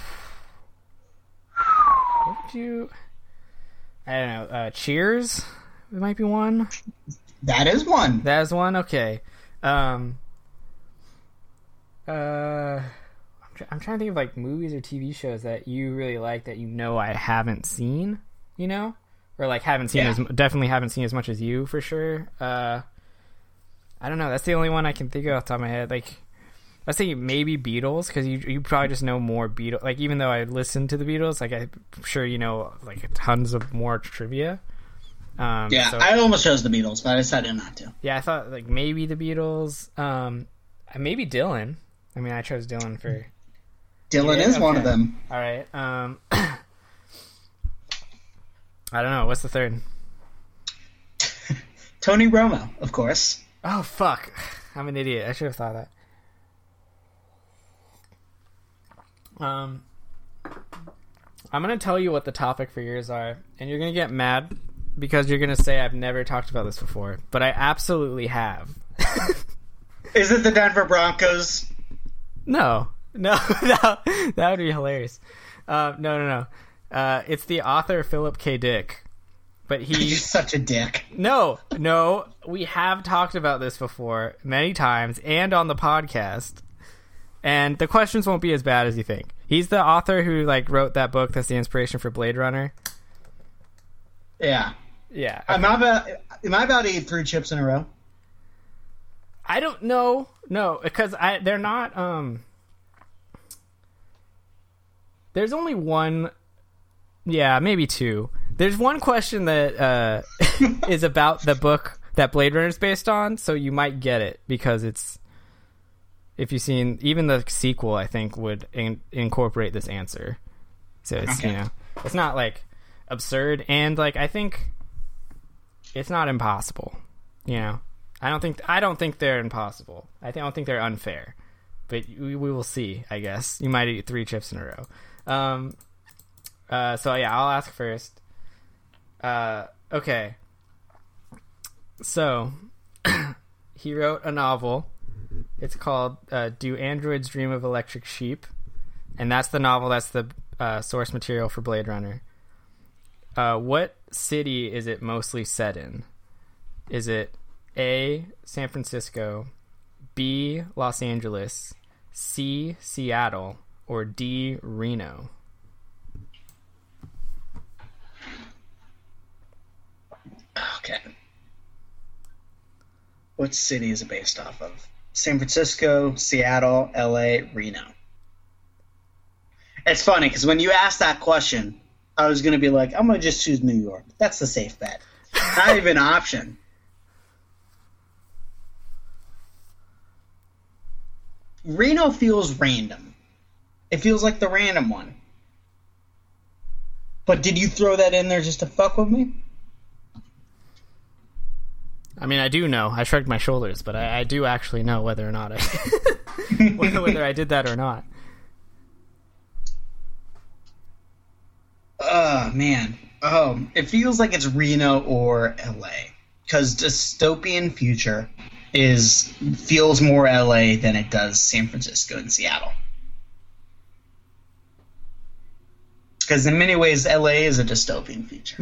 What would you... I don't know. Cheers? It might be one. That is one. That is one? Okay. I'm I'm trying to think of like movies or TV shows that you really like that I haven't seen, or like haven't seen definitely haven't seen as much as you for sure. I don't know. That's the only one I can think of off the top of my head. Like, let's say maybe Beatles, because you probably just know more Beatles. Like, even though I listened to the Beatles, like I'm sure like tons of more trivia. I almost chose the Beatles, but I decided not to. Yeah, I thought like maybe the Beatles, maybe Dylan. I mean, I chose Dylan for. Dylan is one of them. All right. I don't know. What's the third? Tony Romo, of course. Oh, fuck. I'm an idiot. I should have thought of that. I'm going to tell you what the topic for yours are, and you're going to get mad because you're going to say I've never talked about this before, but I absolutely have. Is it the Denver Broncos? No, that would be hilarious. No. It's the author Philip K. Dick, but he's such a dick. No, we have talked about this before many times and on the podcast, and the questions won't be as bad as you think. He's the author who like wrote that book that's the inspiration for Blade Runner. Yeah. Okay. Am I about to eat 3 chips in a row? I don't know. No, because they're not. There's only one. Yeah, maybe 2. There's one question that is about the book that Blade Runner is based on, so you might get it because it's. If you've seen even the sequel, I think would incorporate this answer. So it's it's not like absurd, and like I think it's not impossible. I don't think they're impossible. I don't think they're unfair, but we will see. I guess you might eat 3 chips in a row. So yeah, I'll ask first. Okay. So he wrote a novel. It's called "Do Androids Dream of Electric Sheep," and that's the novel. That's the source material for Blade Runner. What city is it mostly set in? Is it A, San Francisco, B, Los Angeles, C, Seattle, or D, Reno? Okay. What city is it based off of? San Francisco, Seattle, LA, Reno. It's funny because when you asked that question, I was going to be like, I'm going to just choose New York. That's the safe bet. Not even an option. Reno feels random. It feels like the random one. But did you throw that in there just to fuck with me? I mean, I do know. I shrugged my shoulders, but I do actually know whether or not whether I did that or not. Oh, man. It feels like it's Reno or LA. Because dystopian future feels more LA than it does San Francisco and Seattle. Because in many ways, LA is a dystopian future.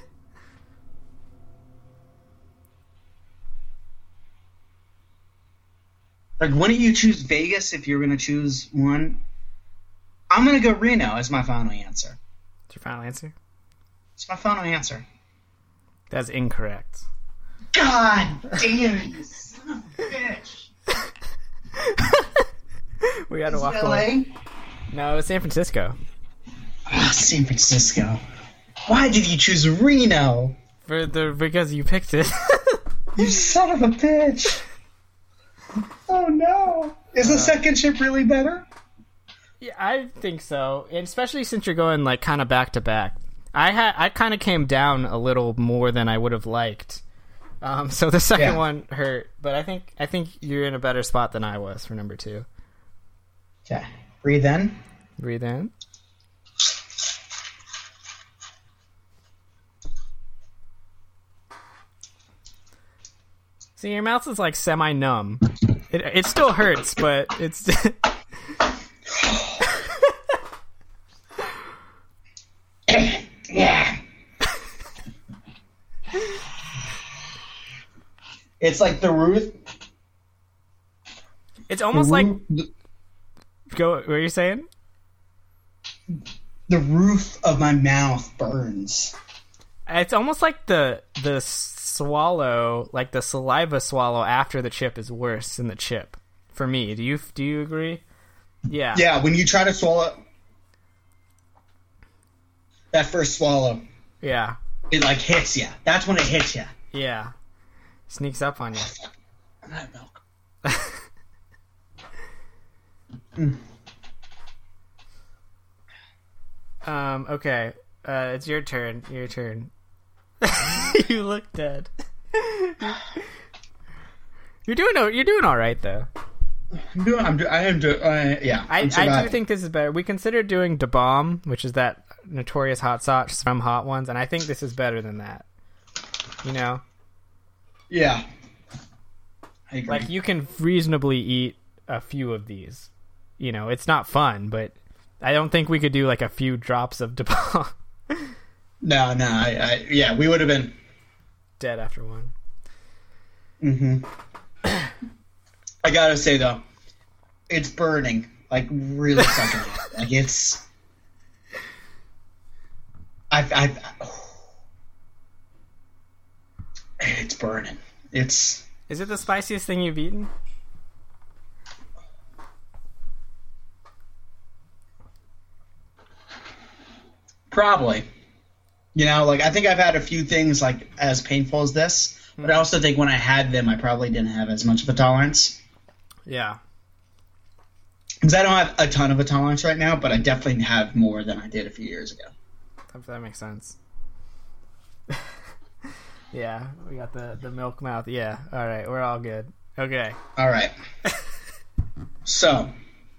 Like, wouldn't you choose Vegas if you're going to choose one? I'm going to go Reno as my final answer. It's your final answer? It's my final answer. That's incorrect. God damn, you son of a bitch. We had to walk away. No, it was San Francisco. Oh, San Francisco. Why did you choose Reno? Because you picked it. You son of a bitch. Oh no! Is the second ship really better? Yeah, I think so, and especially since you're going like kind of back to back. I kind of came down a little more than I would have liked, so the second one hurt. But I think you're in a better spot than I was for number 2. Okay, breathe in. Breathe in. See, your mouth is like semi-numb. It still hurts, but it's... Yeah. It's like the Ruth. It's almost like Go. What are you saying? The roof of my mouth burns. It's almost like the swallow, like the saliva swallow after the chip is worse than the chip. For me, do you agree? Yeah. Yeah, when you try to swallow that first swallow, Yeah. it like hits you. That's when it hits you. Yeah. Sneaks up on you. I'm out of milk. Okay. It's your turn. Your turn. You look dead. You're doing all right though. I do think this is better. We considered doing Da Bomb, which is that notorious hot sauce from Hot Ones, and I think this is better than that. You know? Yeah. I agree. Like, you can reasonably eat a few of these. You know, it's not fun, but I don't think we could do, like, a few drops of Da Bomb. No, yeah, we would have been dead after one. Mm-hmm. I gotta say, though, it's burning. Like, really fucking hot. Like, it's... It's burning. It's... Is it the spiciest thing you've eaten? Probably. You know, like, I think I've had a few things, like, as painful as this, but I also think when I had them, I probably didn't have as much of a tolerance. Yeah. Because I don't have a ton of a tolerance right now, but I definitely have more than I did a few years ago. That makes sense. Yeah, we got the milk mouth. Yeah, all right, we're all good. Okay. All right. So,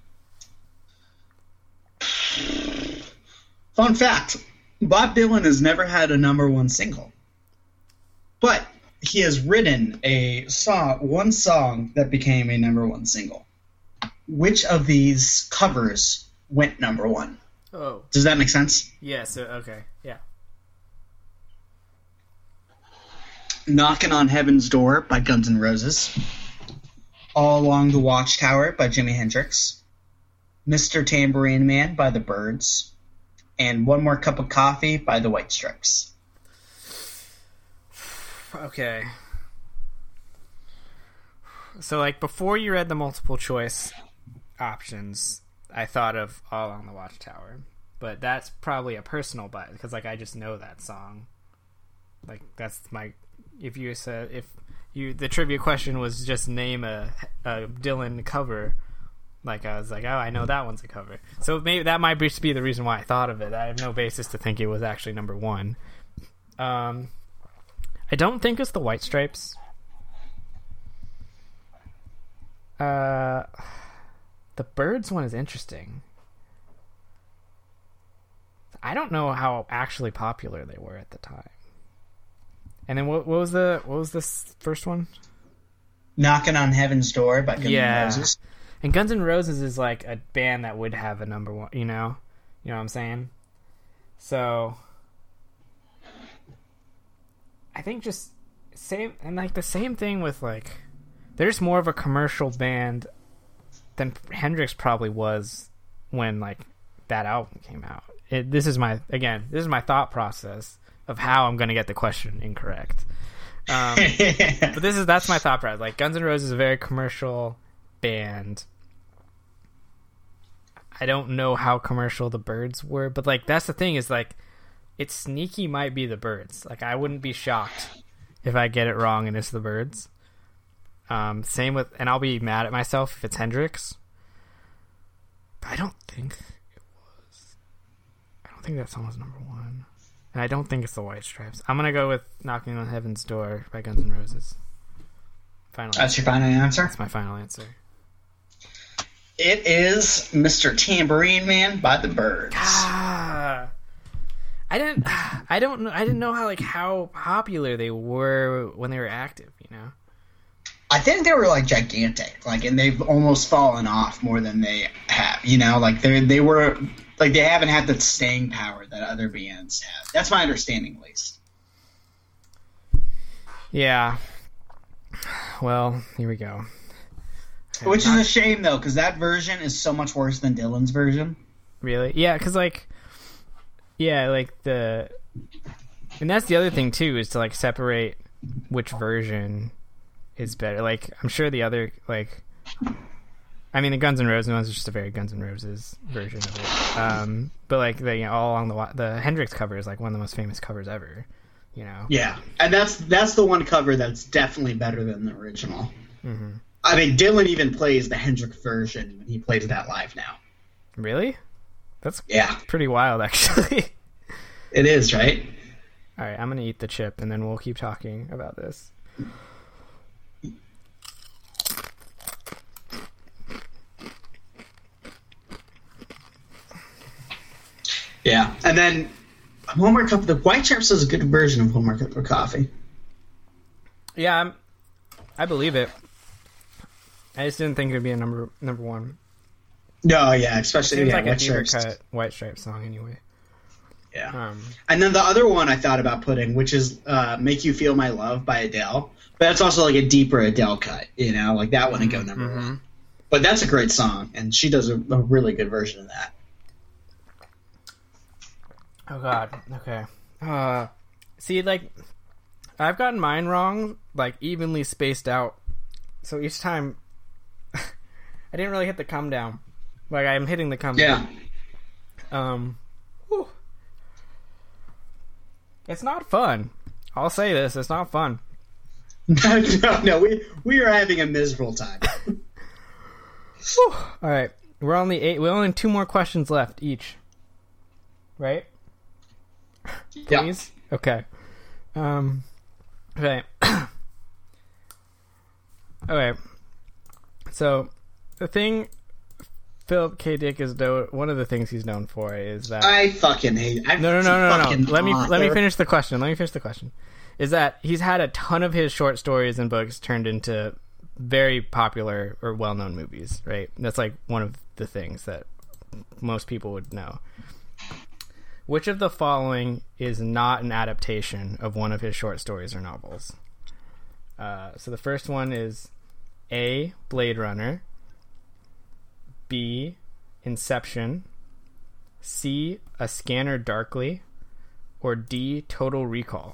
fun fact, Bob Dylan has never had a number one single. But he has written one song that became a number one single. Which of these covers went number one? Oh. Does that make sense? Yes, okay, yeah. Knockin' on Heaven's Door by Guns N' Roses. All Along the Watchtower by Jimi Hendrix. Mr. Tambourine Man by the Byrds. And One More Cup of Coffee by the White Stripes. Okay. So, like, before you read the multiple choice options, I thought of All Along the Watchtower. But that's probably a personal bias, because, like, I just know that song. Like, that's my... If the trivia question was just name a Dylan cover, like, I was like, oh, I know that one's a cover. So maybe that might just be the reason why I thought of it. I have no basis to think it was actually number one. I don't think it's the White Stripes. The Byrds one is interesting. I don't know how actually popular they were at the time. And then what was this first one? Knockin' on Heaven's Door by Guns N' Roses. And Guns N' Roses is like a band that would have a number one, you know what I'm saying? So I think just same, and like the same thing with, like, there's more of a commercial band than Hendrix probably was when, like, that album came out. This is my thought process of how I'm going to get the question incorrect. But that's my thought process. Like, Guns N' Roses is a very commercial band. I don't know how commercial the Byrds were, but, like, that's the thing is, like, it's sneaky might be the Byrds. Like, I wouldn't be shocked if I get it wrong and it's the Byrds. Same with, and I'll be mad at myself if it's Hendrix. But I don't think it was. I don't think that song was number one. And I don't think it's the White Stripes. I'm going to go with Knocking on Heaven's Door by Guns N' Roses. That's your final answer? That's my final answer. It is Mr. Tambourine Man by the Byrds. I didn't know how popular they were when they were active, you know? I think they were, like, gigantic, like, and they've almost fallen off more than they have, you know? Like, they were... Like, they haven't had the staying power that other bands have. That's my understanding, at least. Yeah. Well, here we go. Which is a shame, though, because that version is so much worse than Dylan's version. Really? Yeah, because, like... Yeah, like, and that's the other thing, too, is to, like, separate which version is better. Like, I'm sure the other, like... I mean, the Guns N' Roses one is just a very Guns N' Roses version of it. But, like, all along the Hendrix cover is, like, one of the most famous covers ever, you know? Yeah, and that's the one cover that's definitely better than the original. Mm-hmm. I mean, Dylan even plays the Hendrix version when he plays that live now. Really? That's yeah, pretty wild, actually. It is, right? All right, I'm going to eat the chip, and then we'll keep talking about this. Yeah, and then Homework Cup. The White Stripes is a good version of Homework Cup for Coffee. Yeah, I believe it. I just didn't think it would be a number one. No, yeah, especially it seems like a deeper cut White Stripes song anyway. Yeah, and then the other one I thought about putting, which is "Make You Feel My Love" by Adele, but that's also like a deeper Adele cut. You know, like that one would go number one. But that's a great song, and she does a really good version of that. Oh God. Okay. See, like, I've gotten mine wrong, like evenly spaced out. So each time, I didn't really hit the come down. Like I'm hitting the come down. Whew. It's not fun. I'll say this: it's not fun. No. We are having a miserable time. All right, we're only 8. We only have 2 more questions left each. Right? Please? Yeah. Okay. Okay. Okay. So, the thing Philip K. Dick is one of the things he's known for is that I fucking hate. No. Let me finish the question. Is that he's had a ton of his short stories and books turned into very popular or well-known movies, right? That's like one of the things that most people would know. Which of the following is not an adaptation of one of his short stories or novels? So the first one is A, Blade Runner, B, Inception, C, A Scanner Darkly, or D, Total Recall.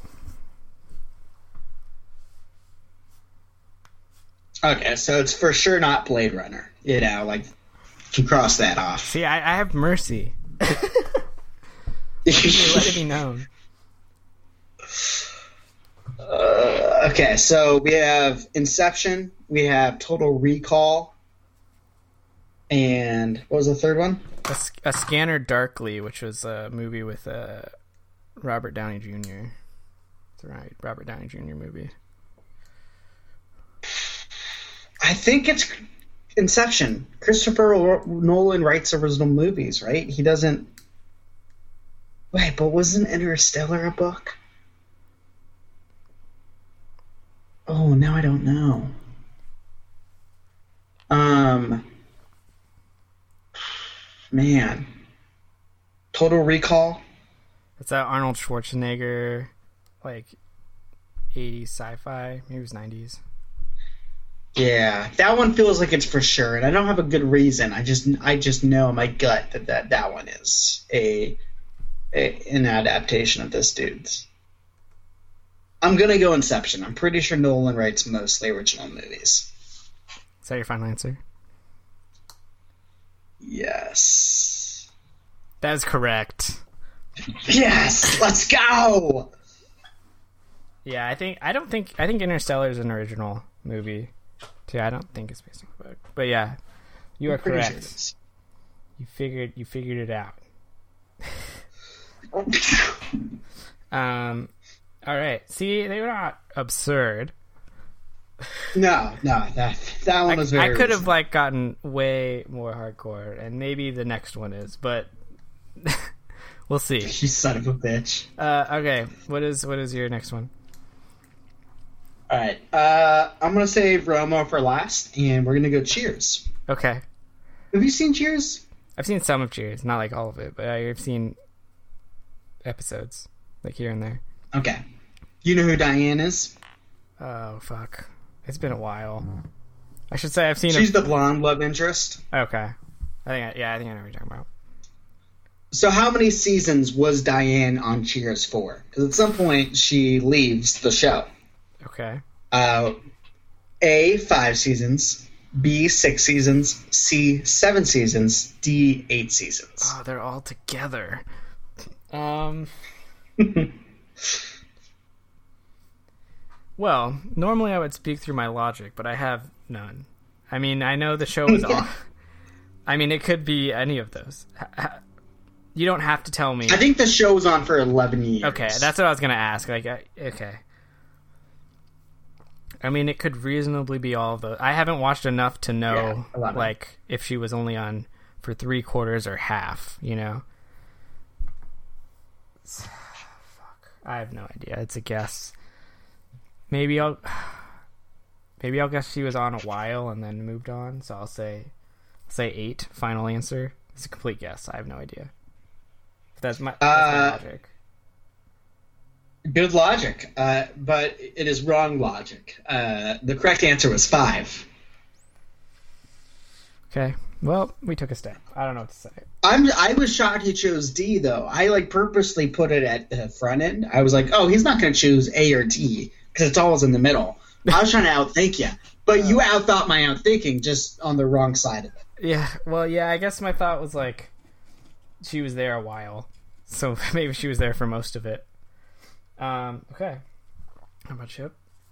Okay, so it's for sure not Blade Runner. You know, like, you can cross that off. See, I have mercy. Let it be known. Okay, so we have Inception, we have Total Recall, and what was the third one? A Scanner Darkly, which was a movie with Robert Downey Jr. It's a Robert Downey Jr. movie. I think it's Inception. Christopher Nolan writes original movies, right? He doesn't... Wait, but wasn't Interstellar a book? Oh, now I don't know. Man. Total Recall? It's that Arnold Schwarzenegger, like, 80s sci-fi. Maybe it was 90s. Yeah, that one feels like it's for sure, and I don't have a good reason. I just know in my gut that one is an adaptation of this dude's. I'm gonna go Inception. I'm pretty sure Nolan writes mostly original movies. Is that your final answer? Yes. That is correct. Yes, let's go. Yeah, I think Interstellar is an original movie. too. I don't think it's based on the book. But yeah, you are correct. You figured it out. All right. See, they were not absurd. No, that one was very. I could have gotten way more hardcore, and maybe the next one is, but we'll see. You son of a bitch. Okay, what is your next one? All right, I'm gonna save Roma for last, and we're gonna go Cheers. Okay. Have you seen Cheers? I've seen some of Cheers, not all of it, but I've seen episodes here and there. Okay. You know who Diane is? Oh fuck. It's been a while. I should say I've seen. She's the blonde love interest. Okay, I think I know what you're talking about. So how many seasons was Diane on Cheers for? Because at some point she leaves the show. Okay. A, 5 seasons. B, 6 seasons. C, 7 seasons. D, 8 seasons. Oh, they're all together. Well, normally I would speak through my logic, but I have none. I mean, I know the show is all... I mean, it could be any of those. You don't have to tell me. I think the show was on for 11 years. Okay, that's what I was going to ask. Like, okay. I mean, it could reasonably be all of those. I haven't watched enough to know, like, if she was only on for 3/4 or half, you know? Fuck. I have no idea. It's a guess. Maybe I'll guess she was on a while and then moved on, so I'll say 8, final answer. It's a complete guess. I have no idea. That's my logic. Good logic, but it is wrong logic. The correct answer was 5. Okay, well, we took a step. I don't know what to say. I was shocked he chose D, though. I purposely put it at the front end. I was like, oh, he's not going to choose A or D because it's always in the middle. I was trying to outthink you, but you outthought my outthinking just on the wrong side of it. Yeah, well, yeah, I guess my thought was like she was there a while, so maybe she was there for most of it. Okay. How about Chip?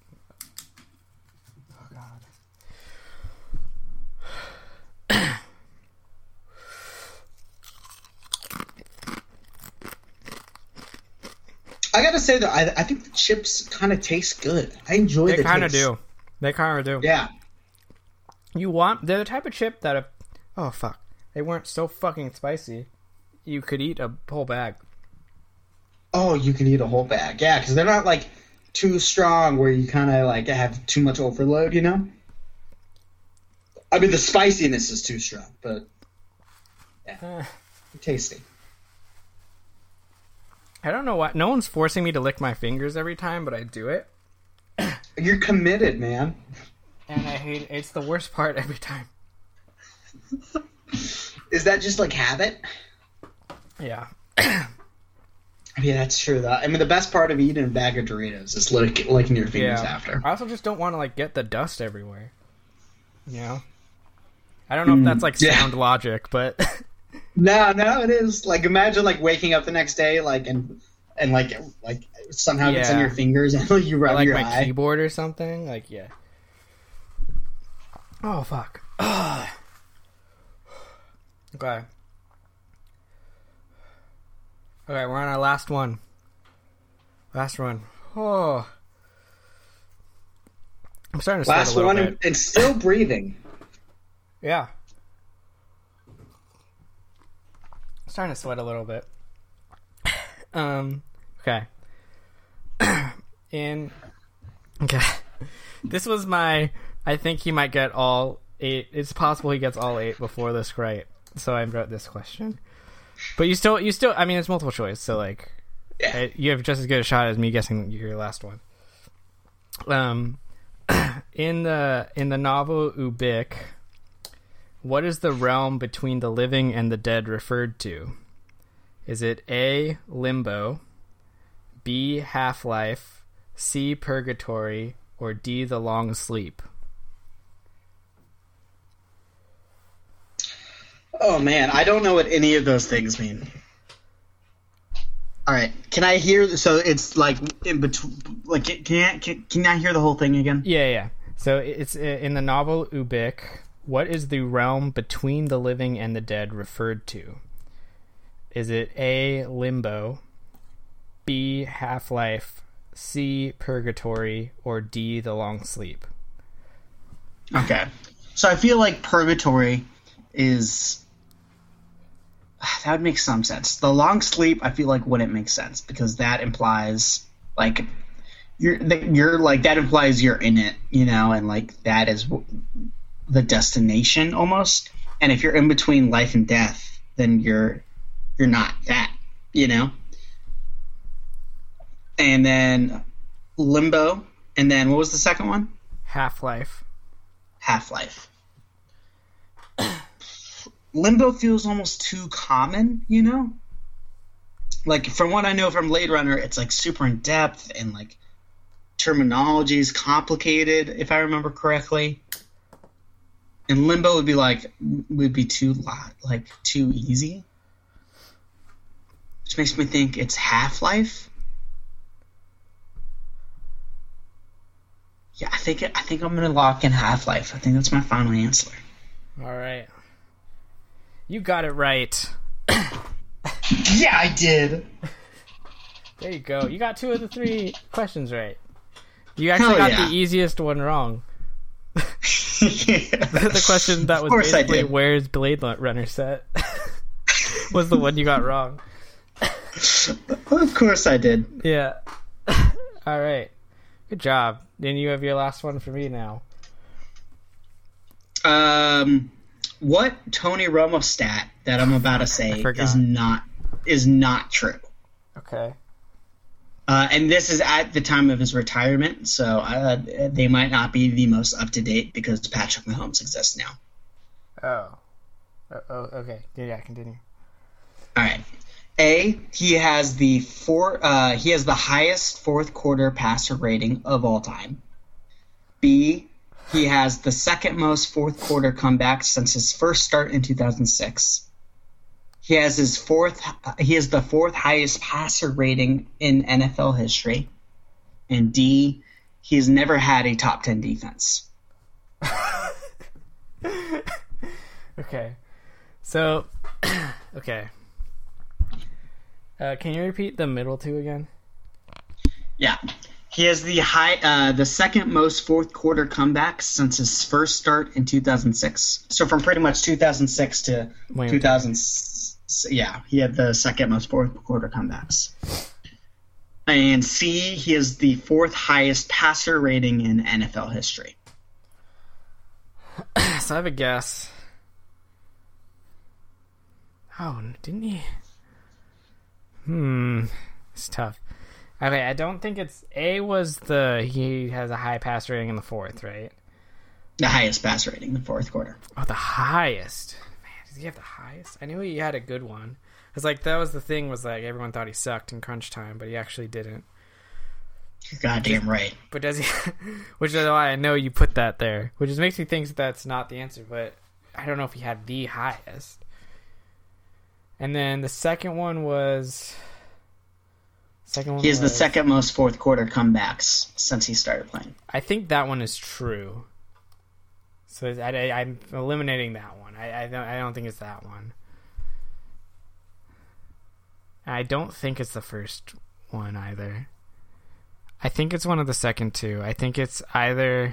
Oh, God. I gotta say, though, I think the chips kind of taste good. I enjoy the taste. They kind of do. They kind of do. Yeah. They're the type of chip that if... Oh, fuck. They weren't so fucking spicy, you could eat a whole bag. Oh, you can eat a whole bag. Yeah, because they're not, like, too strong where you kind of, like, have too much overload, you know? I mean, the spiciness is too strong, but... Yeah. Tasty. I don't know why. No one's forcing me to lick my fingers every time, but I do it. You're committed, man. And I hate it. It's the worst part every time. Is that just, like, habit? Yeah. Yeah, that's true, though. I mean, the best part of eating a bag of Doritos is licking your fingers after. I also just don't want to, like, get the dust everywhere. You know? I don't know if that's, like, sound logic, but... No, it is. Like, imagine, like, waking up the next day, like, and somehow gets on your fingers and like, you rub your eye. Like my keyboard or something. Like, yeah. Oh, fuck. Okay. Okay, we're on our last one. Last one. Oh. I'm starting to sweat a little bit. Last one and still breathing. Yeah. I'm starting to sweat a little bit. Okay. Okay. This was my... I think he might get all 8. It's possible he gets all 8 before this right. So I wrote this question. But you still, I mean, it's multiple choice, so, like, you have just as good a shot as me guessing your last one. In the novel Ubik, what is the realm between the living and the dead referred to? Is it A, limbo, B, half-life, C, purgatory, or D, the long sleep? Oh, man, I don't know what any of those things mean. All right, can I hear? So it's like in between. Like, can I hear the whole thing again? Yeah. So it's in the novel Ubik. What is the realm between the living and the dead referred to? Is it A, limbo, B, half-life, C, purgatory, or D, the long sleep? Okay, so I feel like purgatory is. That would make some sense. The long sleep, I feel like wouldn't make sense because that implies like you're like that implies you're in it, you know, and like that is the destination almost. And if you're in between life and death, then you're not that, you know. And then limbo, and then what was the second one? Half-life. Half-Life. Limbo feels almost too common, you know? Like, from what I know from Blade Runner, it's, like, super in-depth and, like, terminology is complicated, if I remember correctly. And Limbo would be too easy. Which makes me think it's Half-Life. Yeah, I think I'm gonna lock in Half-Life. I think that's my final answer. All right. You got it right. Yeah, I did. There you go. You got 2 of the 3 questions right. You actually got the easiest one wrong. The question that was basically where's Blade Runner set was the one you got wrong. Of course I did. Yeah. All right. Good job. Then you have your last one for me now. What Tony Romo stat that I'm about to say is not true. Okay. And this is at the time of his retirement, so they might not be the most up to date because Patrick Mahomes exists now. Oh, okay. Yeah, continue. All right. A, he has the highest fourth quarter passer rating of all time. B, he has the second most fourth quarter comebacks since his first start in 2006. He has the fourth highest passer rating in NFL history. And D, he's never had a top 10 defense. Okay. So, okay. Can you repeat the middle 2 again? Yeah. He has the second most fourth quarter comebacks since his first start in 2006. So from pretty much 2006 to 2006. Yeah, he had the second most fourth quarter comebacks. And C, he has the fourth highest passer rating in NFL history. So I have a guess. Oh, didn't he? It's tough. Okay, I don't think it's A. He has a high pass rating in the fourth, right? The highest pass rating in the fourth quarter. Oh, the highest. Man, does he have the highest? I knew he had a good one. It's like that was the thing. Was like everyone thought he sucked in crunch time, but he actually didn't. You're goddamn right. But does he? Which is why I know you put that there. Which just makes me think that's not the answer. But I don't know if he had the highest. And then the second one was. He has the second most fourth quarter comebacks since he started playing. I think that one is true. So I'm eliminating that one. I don't think it's that one. I don't think it's the first one either. I think it's one of the second 2. I think it's either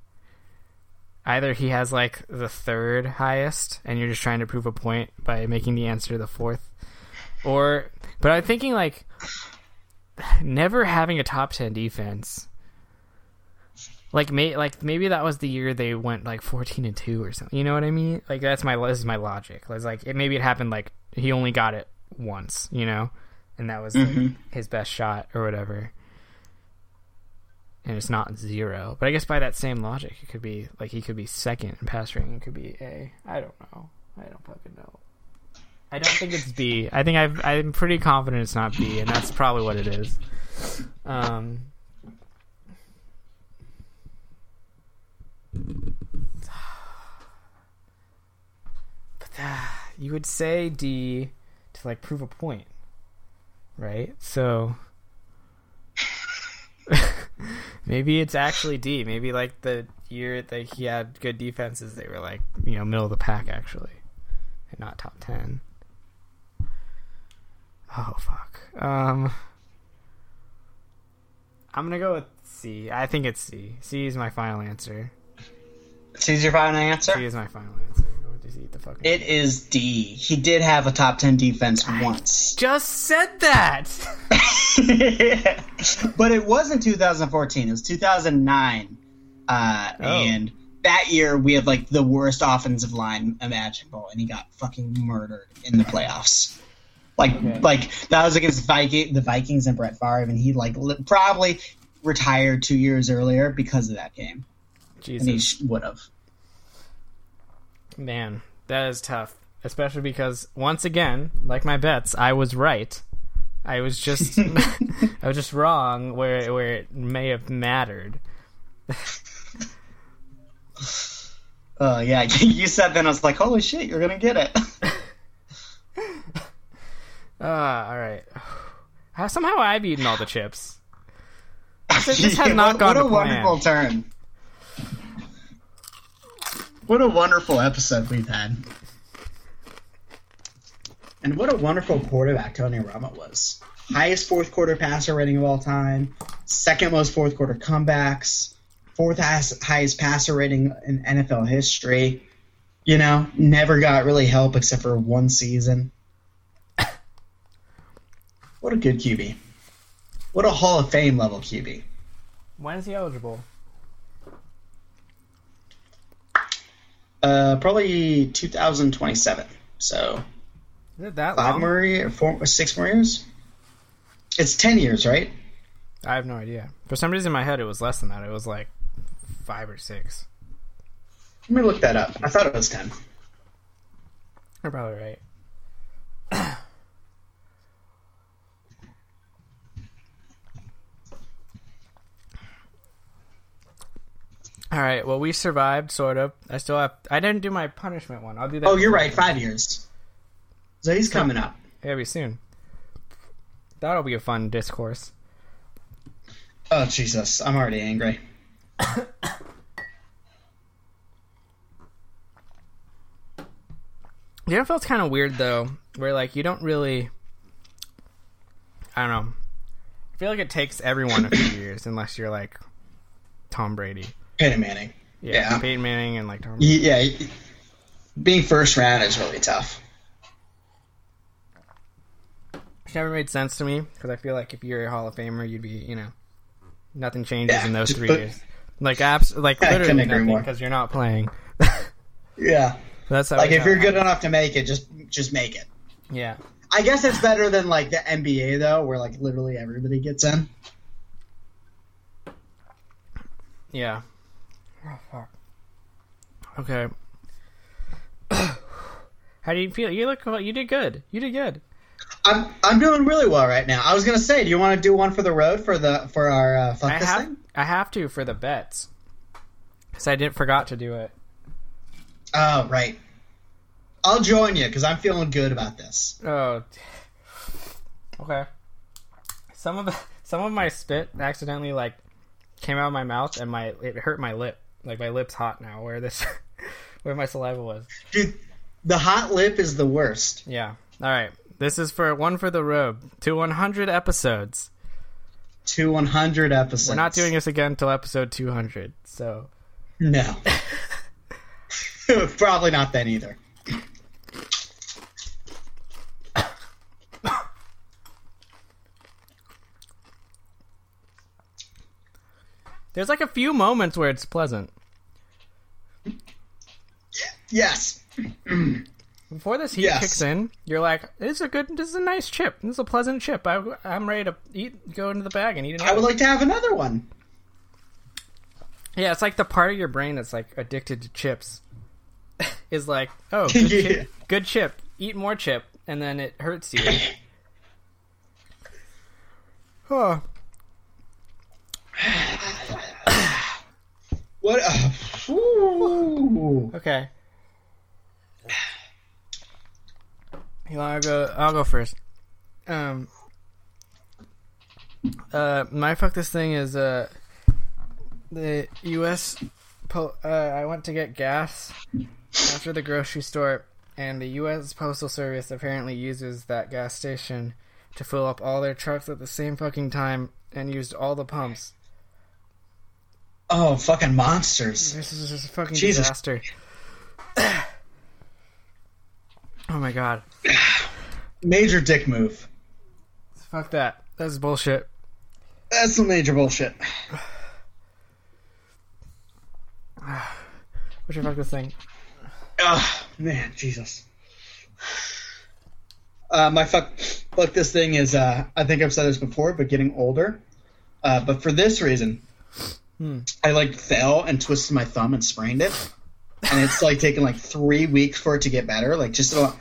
he has like the third highest, and you're just trying to prove a point by making the answer the fourth, but I'm thinking like. Never having a top 10 defense, like maybe that was the year they went like 14-2 or something. You know what I mean? Like this is my logic. It's like maybe it happened like he only got it once, you know, and that was like, his best shot or whatever. And it's not 0, but I guess by that same logic, it could be like he could be second in pass rating. It could be A. I don't know. I don't fucking know. I don't think it's B. I think I'm pretty confident it's not B, and that's probably what it is. But you would say D to like prove a point, right? So maybe it's actually D. Maybe like the year that he had good defenses, they were like middle of the pack actually, and not top 10. Oh, fuck. I'm gonna go with C. I think it's C. C is my final answer. C's your final answer? C is my final answer. Just eat the fucking it is D. He did have a top 10 defense once. Just said that! But it wasn't 2014. It was 2009. And that year we had like the worst offensive line imaginable, and he got fucking murdered in the playoffs. Like that was against the Vikings and Brett Favre, and he probably retired 2 years earlier because of that game. Jesus. And he would have. Man, that is tough. Especially because, once again, like my bets, I was right. I was just I was just wrong where it may have mattered. Yeah, you said then I was like, holy shit, you're gonna get it. All right. Somehow I've eaten all the chips. This has not gone to plan. What a wonderful turn. What a wonderful episode we've had. And what a wonderful quarterback Tony Romo was. Highest fourth quarter passer rating of all time. Second most fourth quarter comebacks. Fourth highest passer rating in NFL history. You know, never got really help except for one season. What a good QB. What a Hall of Fame level QB. When is he eligible? Probably 2027. So Is it that long? 6 more years? It's 10 years, right? I have no idea. For some reason in my head it was less than that. It was like 5 or 6. Let me look that up. I thought it was 10. You're probably right. All right. Well, we survived, sort of. I didn't do my punishment one. I'll do that. Oh, you're right. 5 years. So he's coming up. It'll be soon. That'll be a fun discourse. Oh, Jesus. I'm already angry. The NFL's kind of weird, though, where, like, you don't really... I don't know. I feel like it takes everyone a few years, unless you're, like, Tom Brady. Peyton Manning. Yeah. Peyton Manning and, like, Tom Brady. Yeah. Being first round is really tough. It's never made sense to me, because I feel like if you're a Hall of Famer, you'd be, you know... Nothing changes in those 3 years. Like, literally nothing, because you're not playing. Yeah. That's how like, if you're good enough to make it, just make it. Yeah. I guess it's better than, like, the NBA, though, where, like, literally everybody gets in. Yeah. Oh, fuck. Okay. How do you feel? You did good. You did good. I'm doing really well right now. I was gonna say, do you want to do one for the road for our fuck this thing? I have to for the bets, because I forgot to do it. Oh, right. I'll join you because I'm feeling good about this. Oh, okay. Some of my spit accidentally like came out of my mouth and it hurt my lip. Like my lip's hot now. Where my saliva was. Dude, the hot lip is the worst. Yeah. All right. This is for one for the road to 100 episodes. To 100 episodes. We're not doing this again until episode 200. So. No. Probably not then either. There's like a few moments where it's pleasant. Yes. Before this heat kicks in, you're like, this is a nice chip. This is a pleasant chip. I'm ready to go into the bag and eat another. I would like to have another one. Yeah, it's like the part of your brain that's like addicted to chips. Is like, oh, good chip. Eat more chip. And then it hurts you. Oh. What? Okay. You wanna go? I'll go first. My fuck this thing is the U.S. I went to get gas after the grocery store, and the U.S. Postal Service apparently uses that gas station to fill up all their trucks at the same fucking time and used all the pumps. Oh, fucking monsters. This is just a fucking disaster. Oh my god. Major dick move. Fuck that. That's bullshit. That's some major bullshit. What's your fuck this thing? Oh, man, Jesus. My fuck this thing is, I think I've said this before, but getting older. But for this reason, I, fell and twisted my thumb and sprained it. and it's like taken like 3 weeks for it to get better. Like just the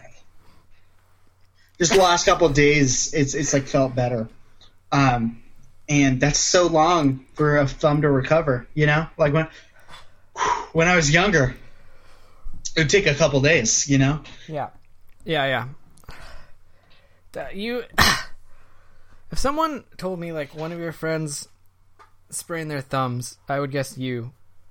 last couple of days, it's like felt better. And that's so long for a thumb to recover, you know? Like when I was younger, it would take a couple days, you know? Yeah. If someone told me, like, one of your friends sprained their thumbs, I would guess you.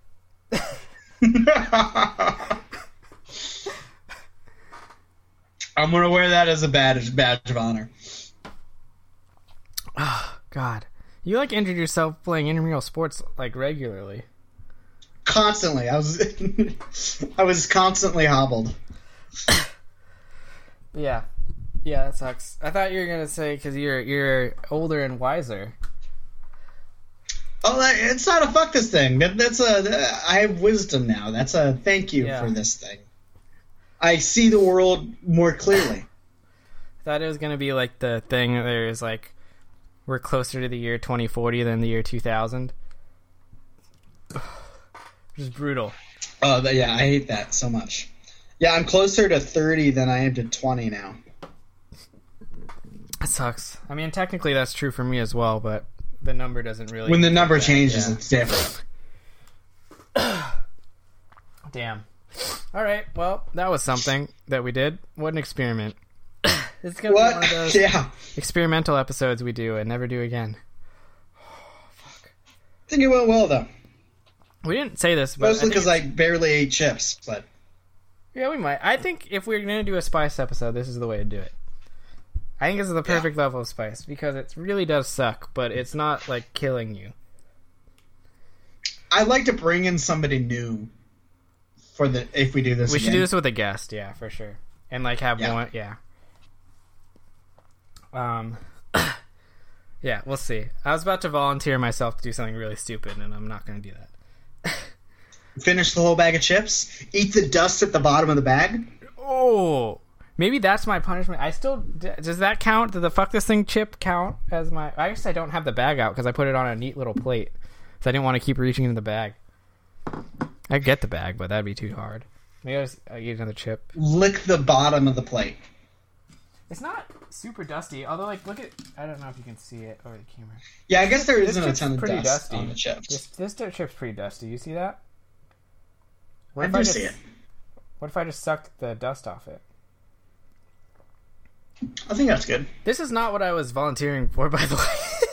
I'm going to wear that as a badge of honor. Oh, God. You, like, injured yourself playing intramural sports, like, regularly. Constantly. I was constantly hobbled. Yeah, that sucks. I thought you were gonna say because you're older and wiser. Oh, it's not a fuck this thing. I have wisdom now. That's a thank you for this thing. I see the world more clearly. I thought it was gonna be like the thing. There's like we're closer to the year 2040 than the year 2000. Which is brutal. Oh, yeah, I hate that so much. Yeah, I'm closer to 30 than I am to 20 now. That sucks. I mean, technically that's true for me as well, but the number doesn't really... When the number changes, it's different. Damn. All right, well, that was something that we did. What an experiment. It's going to be one of those experimental episodes we do and never do again. Oh, fuck. I think it went well, though. We didn't say this, but... Mostly because I barely ate chips, but... Yeah, we might. I think if we're going to do a spice episode, this is the way to do it. I think this is the perfect level of spice, because it really does suck, but it's not, like, killing you. I'd like to bring in somebody new if we do this We again. should do this with a guest, yeah, for sure. And, like, have one, yeah. Yeah, we'll see. I was about to volunteer myself to do something really stupid, and I'm not going to do that. Finish the whole bag of chips? Eat the dust at the bottom of the bag? Oh, maybe that's my punishment. Does that count? Does the fuck this thing chip count as my... I guess I don't have the bag out because I put it on a neat little plate. So I didn't want to keep reaching into the bag. I'd get the bag, but that'd be too hard. Maybe I'll eat another chip. Lick the bottom of the plate. It's not super dusty, although, like, look at... I don't know if you can see it over the camera. Yeah, I guess there isn't a ton of dust dusty on the chips. This chip's pretty dusty. You see that? I do see it. What if I just sucked the dust off it? I think that's good. This is not what I was volunteering for, by the way.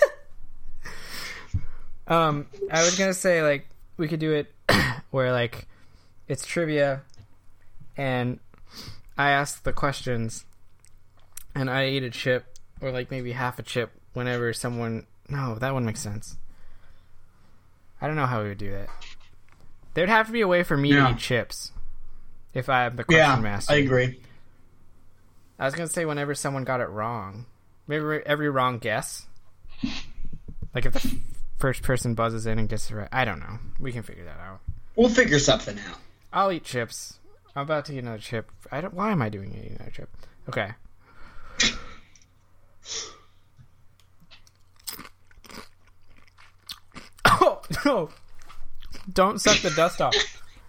I was gonna say, like, we could do it where, like, it's trivia, and I ask the questions, and I eat a chip, or, like, maybe half a chip whenever someone... No, that wouldn't make sense. I don't know how we would do that. There'd have to be a way for me to eat chips if I am the question master. I agree. I was going to say whenever someone got it wrong. Maybe every wrong guess. Like if the first person buzzes in and gets it right. I don't know. We can figure that out. We'll figure something out. I'll eat chips. I'm about to eat another chip. Why am I doing another chip? Okay. Oh, no. Don't suck the dust off.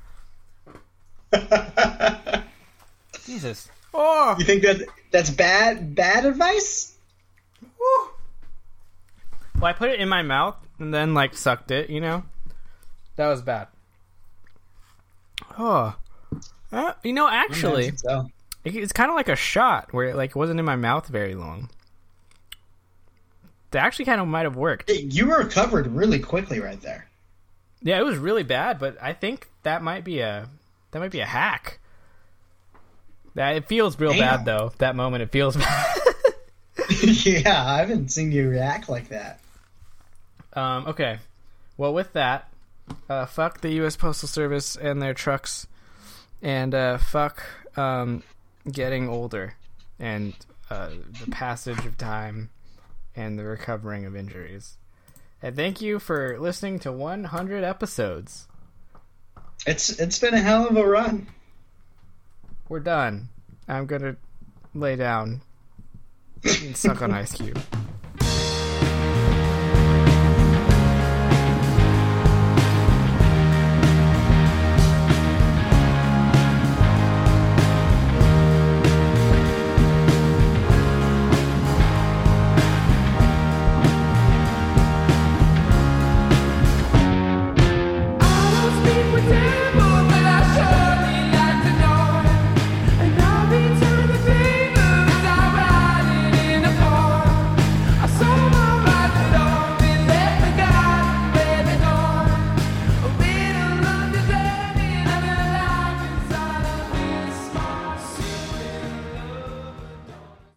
Jesus. Oh. You think that's bad advice? Woo. Well, I put it in my mouth and then, like, sucked it, you know? That was bad. Oh. You know, actually, it's kind of like a shot where it wasn't in my mouth very long. That actually kind of might have worked. You recovered really quickly right there. Yeah, it was really bad, but I think that might be a hack. It feels real bad though. That moment, it feels bad. Yeah, I haven't seen you react like that. Okay. Well, with that, fuck the U.S. Postal Service and their trucks, and fuck getting older and the passage of time and the recovering of injuries. And thank you for listening to 100 episodes. It's been a hell of a run. We're done. I'm gonna lay down and suck on Ice Cube.